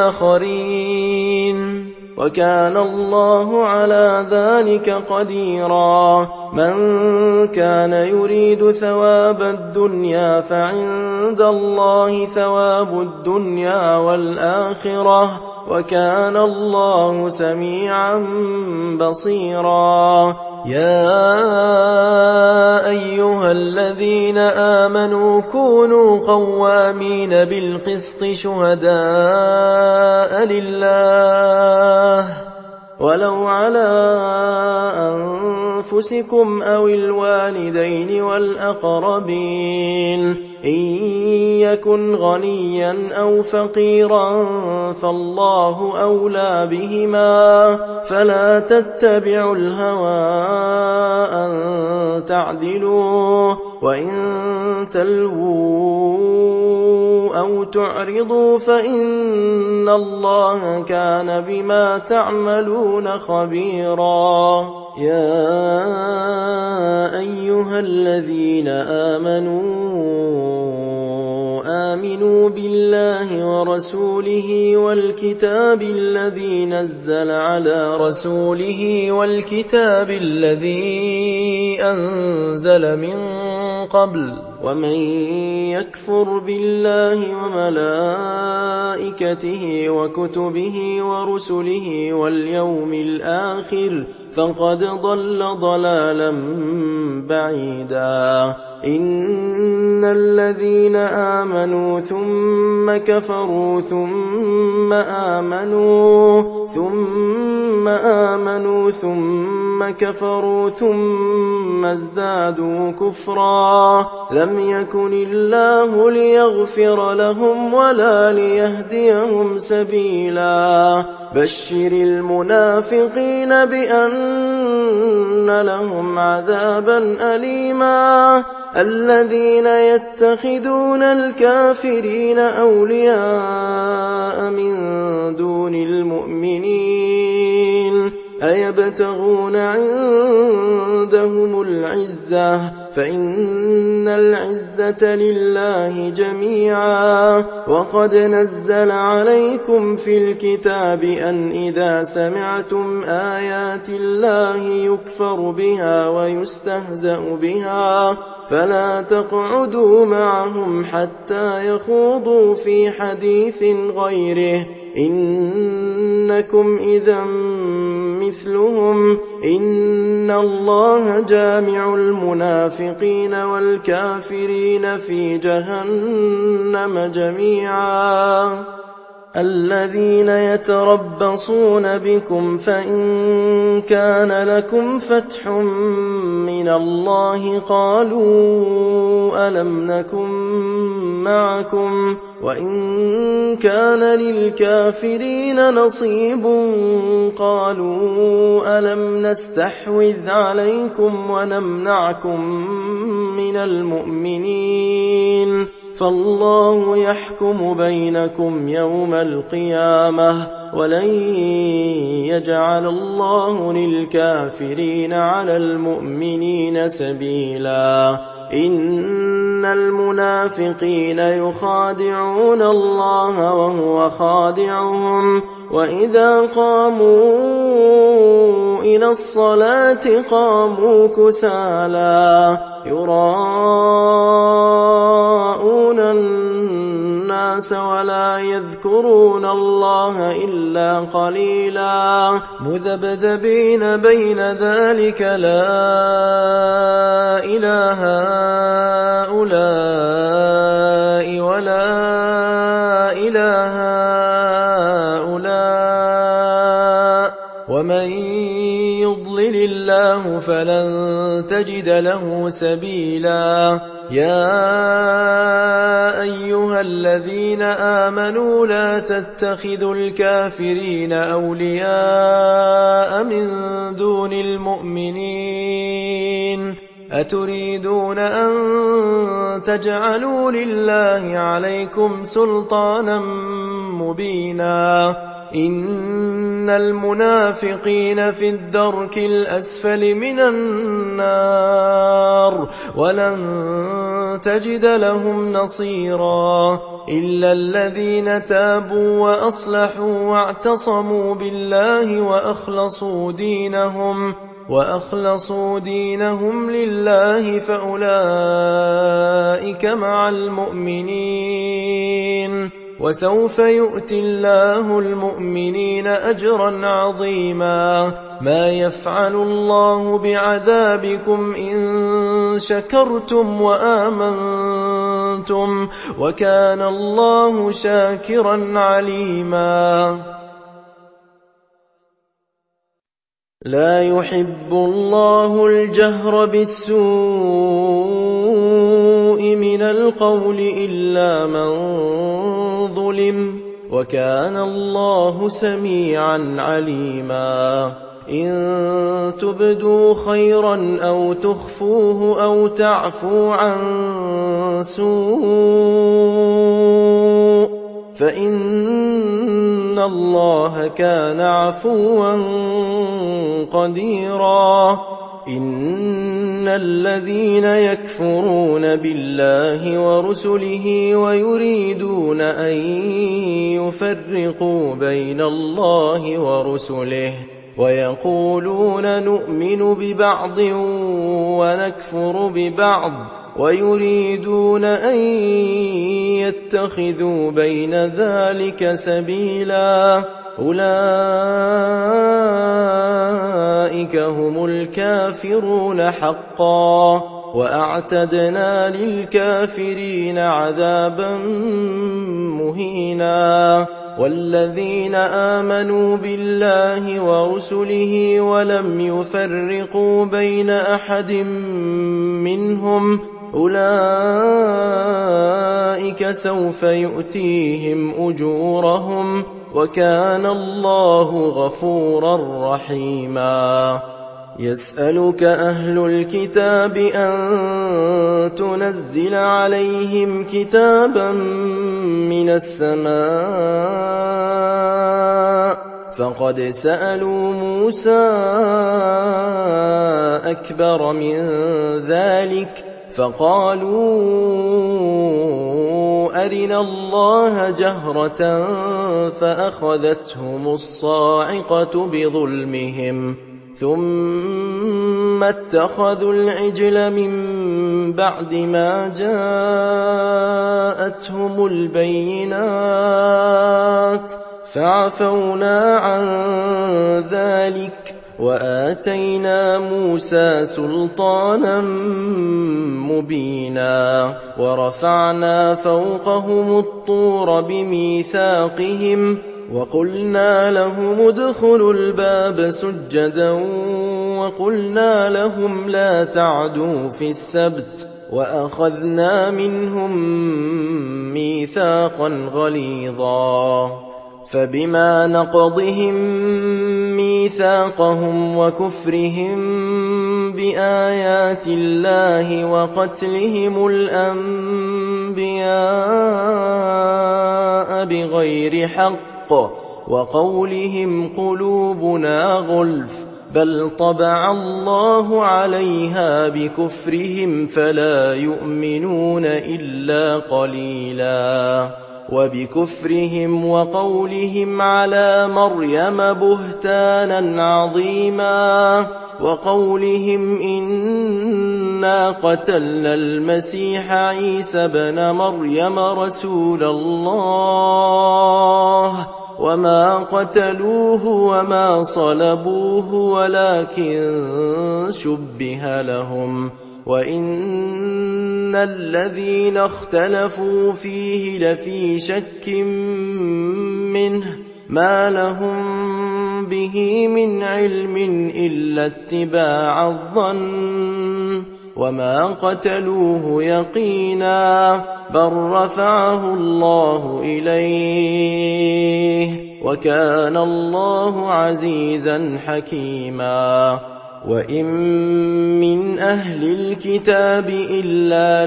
Speaker 1: بآخرين وكان الله على ذلك قديرا من كان يريد ثواب الدنيا فعند الله ثواب الدنيا والآخرة وكان الله سميعا بصيرا يا أيها الذين آمنوا كونوا قوامين بالقسط شهداء لله ولو على أنفسكم أو الوالدين والأقربين إن يكن غنيا أو فقيرا فالله أولى بهما فلا تتبعوا الهوى أن تعدلوا وإن تلووا أو تعرضوا فإن الله كان بما تعملون خبيرا يا أيها الذين آمنوا بالله ورسوله والكتاب الذي نزل على رسوله والكتاب الذي أنزل من قبل ومن يكفر بالله وملائكته وكتبه ورسله واليوم الآخر فقد ضل ضلالا بعيدا إن الذين آمنوا ثم كفروا ثم آمنوا ثم كفروا ثم ازدادوا كفرا لم يكن الله ليغفر لهم ولا ليهديهم سبيلا بشر المنافقين بأن لهم عذابا أليما الذين يتخذون الكافرين أولياء من دون المؤمنين أيبتغون عندهم العزة فإن العزة لله جميعا وقد نزل عليكم في الكتاب أن إذا سمعتم آيات الله يكفر بها ويستهزأ بها فلا تقعدوا معهم حتى يخوضوا في حديث غيره إنكم إذا مثلهم إن الله جامع المنافقين والكافرين في جهنم جميعا الذين يتربصون بكم فإن كان لكم فتح من الله قالوا ألم نكن معكم وإن كان للكافرين نصيب قالوا ألم نستحوذ عليكم ونمنعكم من المؤمنين فالله يحكم بينكم يوم القيامة ولن يجعل الله للكافرين على المؤمنين سبيلا إن المنافقين يخادعون الله وهو خادعهم وإذا قاموا إلى الصلاة قاموا كسالى يراءون الناس ولا يذكرون الله إلا قليلا مذبذبين بين ذلك لا إله هؤلاء ولا إله هؤلاء ومن يضلل الله فلن تجد له سبيلا يا أيها الذين آمنوا لا تتخذوا الكافرين أولياء من دون المؤمنين أتريدون أن تجعلوا لله عليكم سلطانا مبينا إن المنافقين في الدرك الأسفل من النار ولن تجد لهم نصيرا إلا الذين تابوا وأصلحوا واعتصموا بالله وأخلصوا دينهم لله فأولئك مع المؤمنين وسوف يؤتي الله المؤمنين أجرا عظيما ما يفعل الله بعذابكم إن شكرتم وآمنتم وكان الله شاكرا عليما لا يحب الله الجهر بالسوء من القول إلا من ظلم وكان الله سميعا عليما إن تبدوا خيرا أو تخفوه أو تعفو عن سوء فإن الله كان عفوا قديرا إن الذين يكفرون بالله ورسله ويريدون أن يفرقوا بين الله ورسله ويقولون نؤمن ببعض ونكفر ببعض ويريدون أن يتخذوا بين ذلك سبيلا أولئك هم الكافرون حقا وأعتدنا للكافرين عذابا مهينا والذين آمنوا بالله ورسله ولم يفرقوا بين أحد منهم أولئك سوف يؤتيهم أجورهم وكان الله غفورا رحيما يسألك أهل الكتاب أن تنزل عليهم كتابا من السماء فقد سألوا موسى أكبر من ذلك فقالوا أرنا الله جهرة فأخذتهم الصاعقة بظلمهم ثم اتخذوا العجل من بعد ما جاءتهم البينات فعفونا عن ذلك وآتينا موسى سلطانا مبينا ورفعنا فوقهم الطور بميثاقهم وقلنا لهم ادخلوا الباب سجدا وقلنا لهم لا تعدوا في السبت وأخذنا منهم ميثاقا غليظا فبما نقضهم ميثاقهم وكفرهم بآيات الله وقتلهم الأنبياء بغير حق وقولهم قلوبنا غلف بل طبع الله عليها بكفرهم فلا يؤمنون إلا قليلا وبكفرهم وقولهم على مريم بهتانا عظيما وقولهم إنا قتلنا المسيح عيسى بن مريم رسول الله وما قتلوه وما صلبوه ولكن شبه لهم وإن الذين اختلفوا فيه لفي شك منه ما لهم به من علم إلا اتباع الظن وما قتلوه يقينا بل رفعه الله إليه وكان الله عزيزا حكيما وإن من أهل الكتاب إلا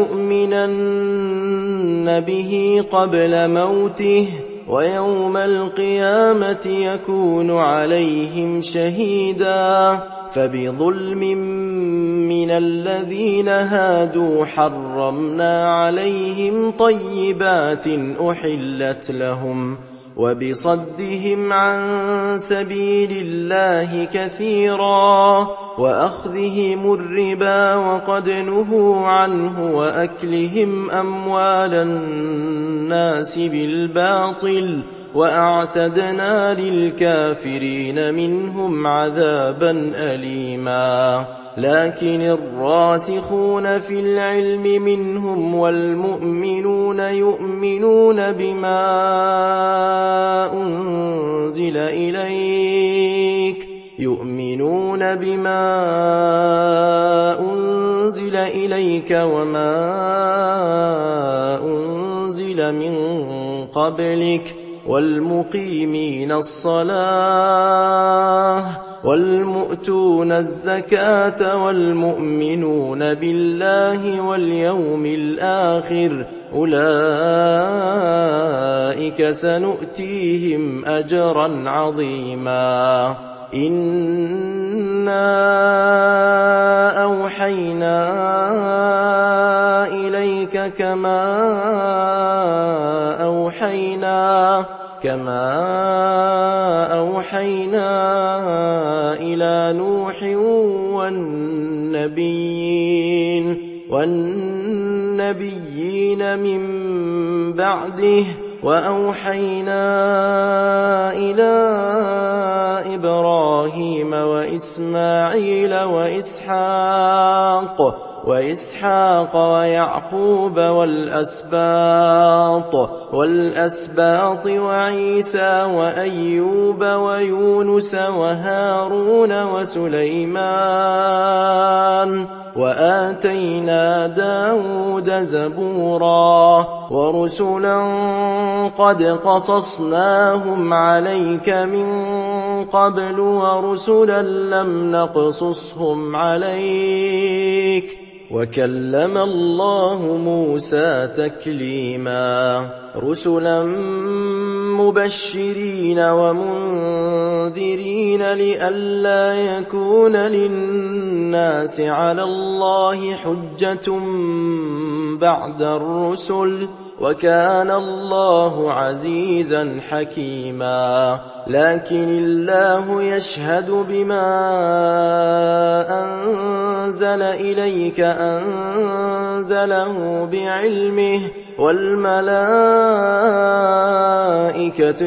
Speaker 1: ليؤمنن به قبل موته ويوم القيامة يكون عليهم شهيدا فبظلم من الذين هادوا حرمنا عليهم طيبات أحلت لهم وبصدهم عن سبيل الله كثيرا وأخذهم الربا وقد نهوا عنه وأكلهم أموال الناس بالباطل وأعتدنا للكافرين منهم عذابا أليما لكن الراسخون في العلم منهم والمؤمنون يؤمنون بما أنزل إليك وما أنزل من قبلك والمقيمين الصلاة والمؤتون الزكاة والمؤمنون بالله واليوم الآخر أولئك سنؤتيهم أجرا عظيما إنا أوحينا إليك كما أوحينا إلى نوح والنبيين من بعده وأوحينا إلى إبراهيم وإسماعيل وإسحاق ويعقوب والأسباط وعيسى وأيوب ويونس وهارون وسليمان وآتينا داود زبورا ورسلا قد قصصناهم عليك من قبل ورسلا لم نقصصهم عليك وكلم الله موسى تكليما رسلا مبشرين ومنذرين لئلا يكون للناس على الله حجة بعد الرسل وكان الله عزيزا حكيما لكن الله يشهد بما أنزل إليك أنزله بعلمه والملائكة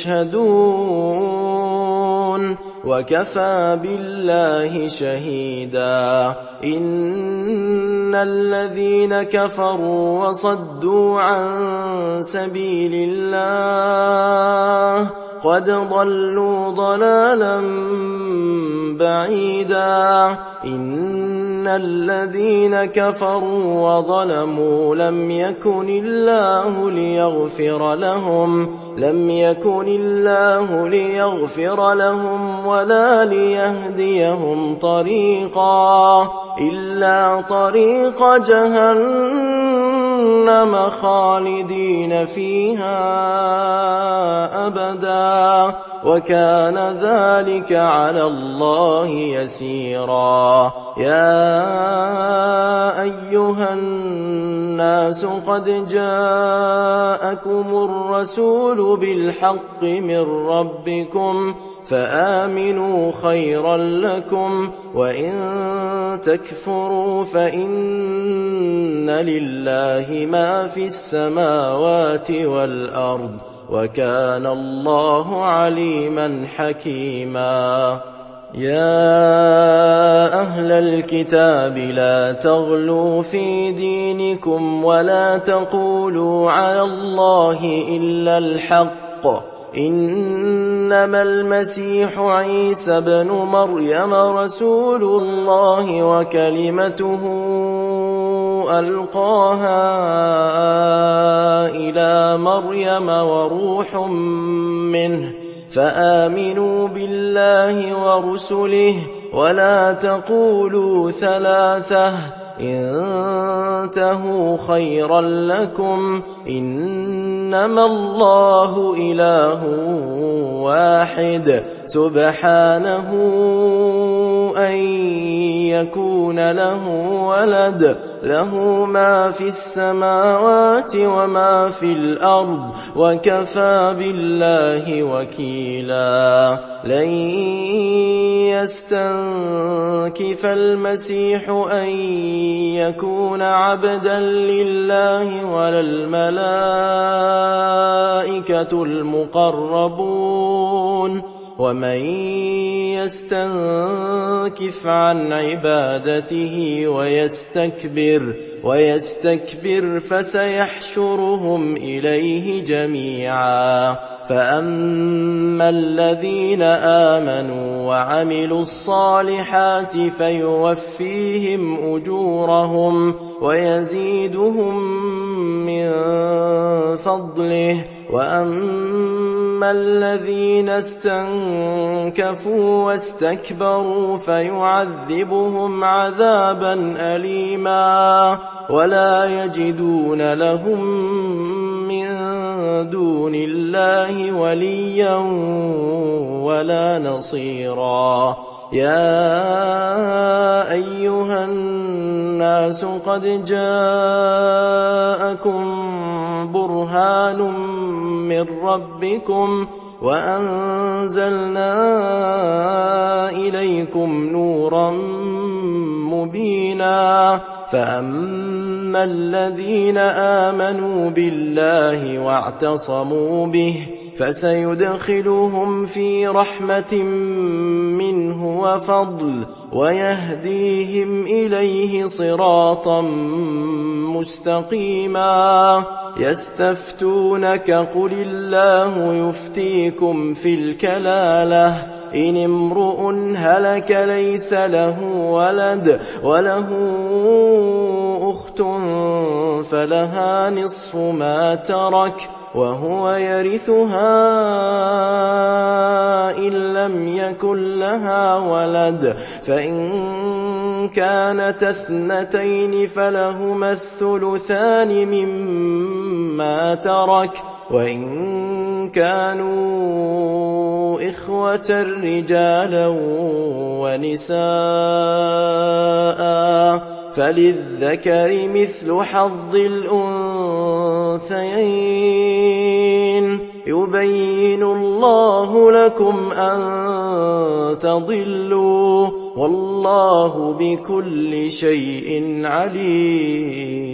Speaker 1: يشهدون وكفى بالله شهيدا إن الذين كفروا وصدوا عن سبيل الله قد ضلوا ضلالا بعيدا إن الذين كفروا وظلموا لم يكن الله ليغفر لهم ولا ليهديهم طريقا إلا طريق جهنم جهنم خالدين فيها أبدا وكان ذلك على الله يسيرا يا أيها الناس قد جاءكم الرسول بالحق من ربكم فآمنوا خيرا لكم وإن تكفروا فإن لله ما في السماوات والأرض وكان الله عليما حكيما يا أهل الكتاب لا تغلوا في دينكم ولا تقولوا على الله إلا الحق إنما المسيح عيسى بن مريم رسول الله وكلمته ألقاها إلى مريم وروح منه فآمنوا بالله ورسله ولا تقولوا ثلاثة انتهوا خيرا لكم إنما الله إله واحد سبحانه أن يكون له ولد له ما في السماوات وما في الأرض وكفى بالله وكيلا لن يستنكف المسيح أن يكون عبدا لله ولا الملائكة المقربون ومن يستنكف عن عبادته ويستكبر فسيحشرهم إليه جميعا فأما الذين آمنوا وعملوا الصالحات فيوفيهم أجورهم ويزيدهم من فضله وأما الذين استنكفوا واستكبروا فيعذبهم عذابا أليما ولا يجدون لهم من دون الله وليا ولا نصيرا يا أيها الناس قد جاءكم برهان من ربكم وأنزلنا إليكم نورا مبينا فأما الذين آمنوا بالله واعتصموا به فسيدخلهم في رحمة منه وفضل ويهديهم إليه صراطا مستقيما يستفتونك قل الله يفتيكم في الكلالة إن امرؤ هلك ليس له ولد وله أخت فلها نصف ما ترك وهو يرثها إن لم يكن لها ولد فإن كانت اثنتين فلهما الثلثان مما ترك وإن كانوا إخوة رجالا ونساء فللذكر مثل حظ الأنثيين يبين الله لكم أن تضلوا والله بكل شيء عليم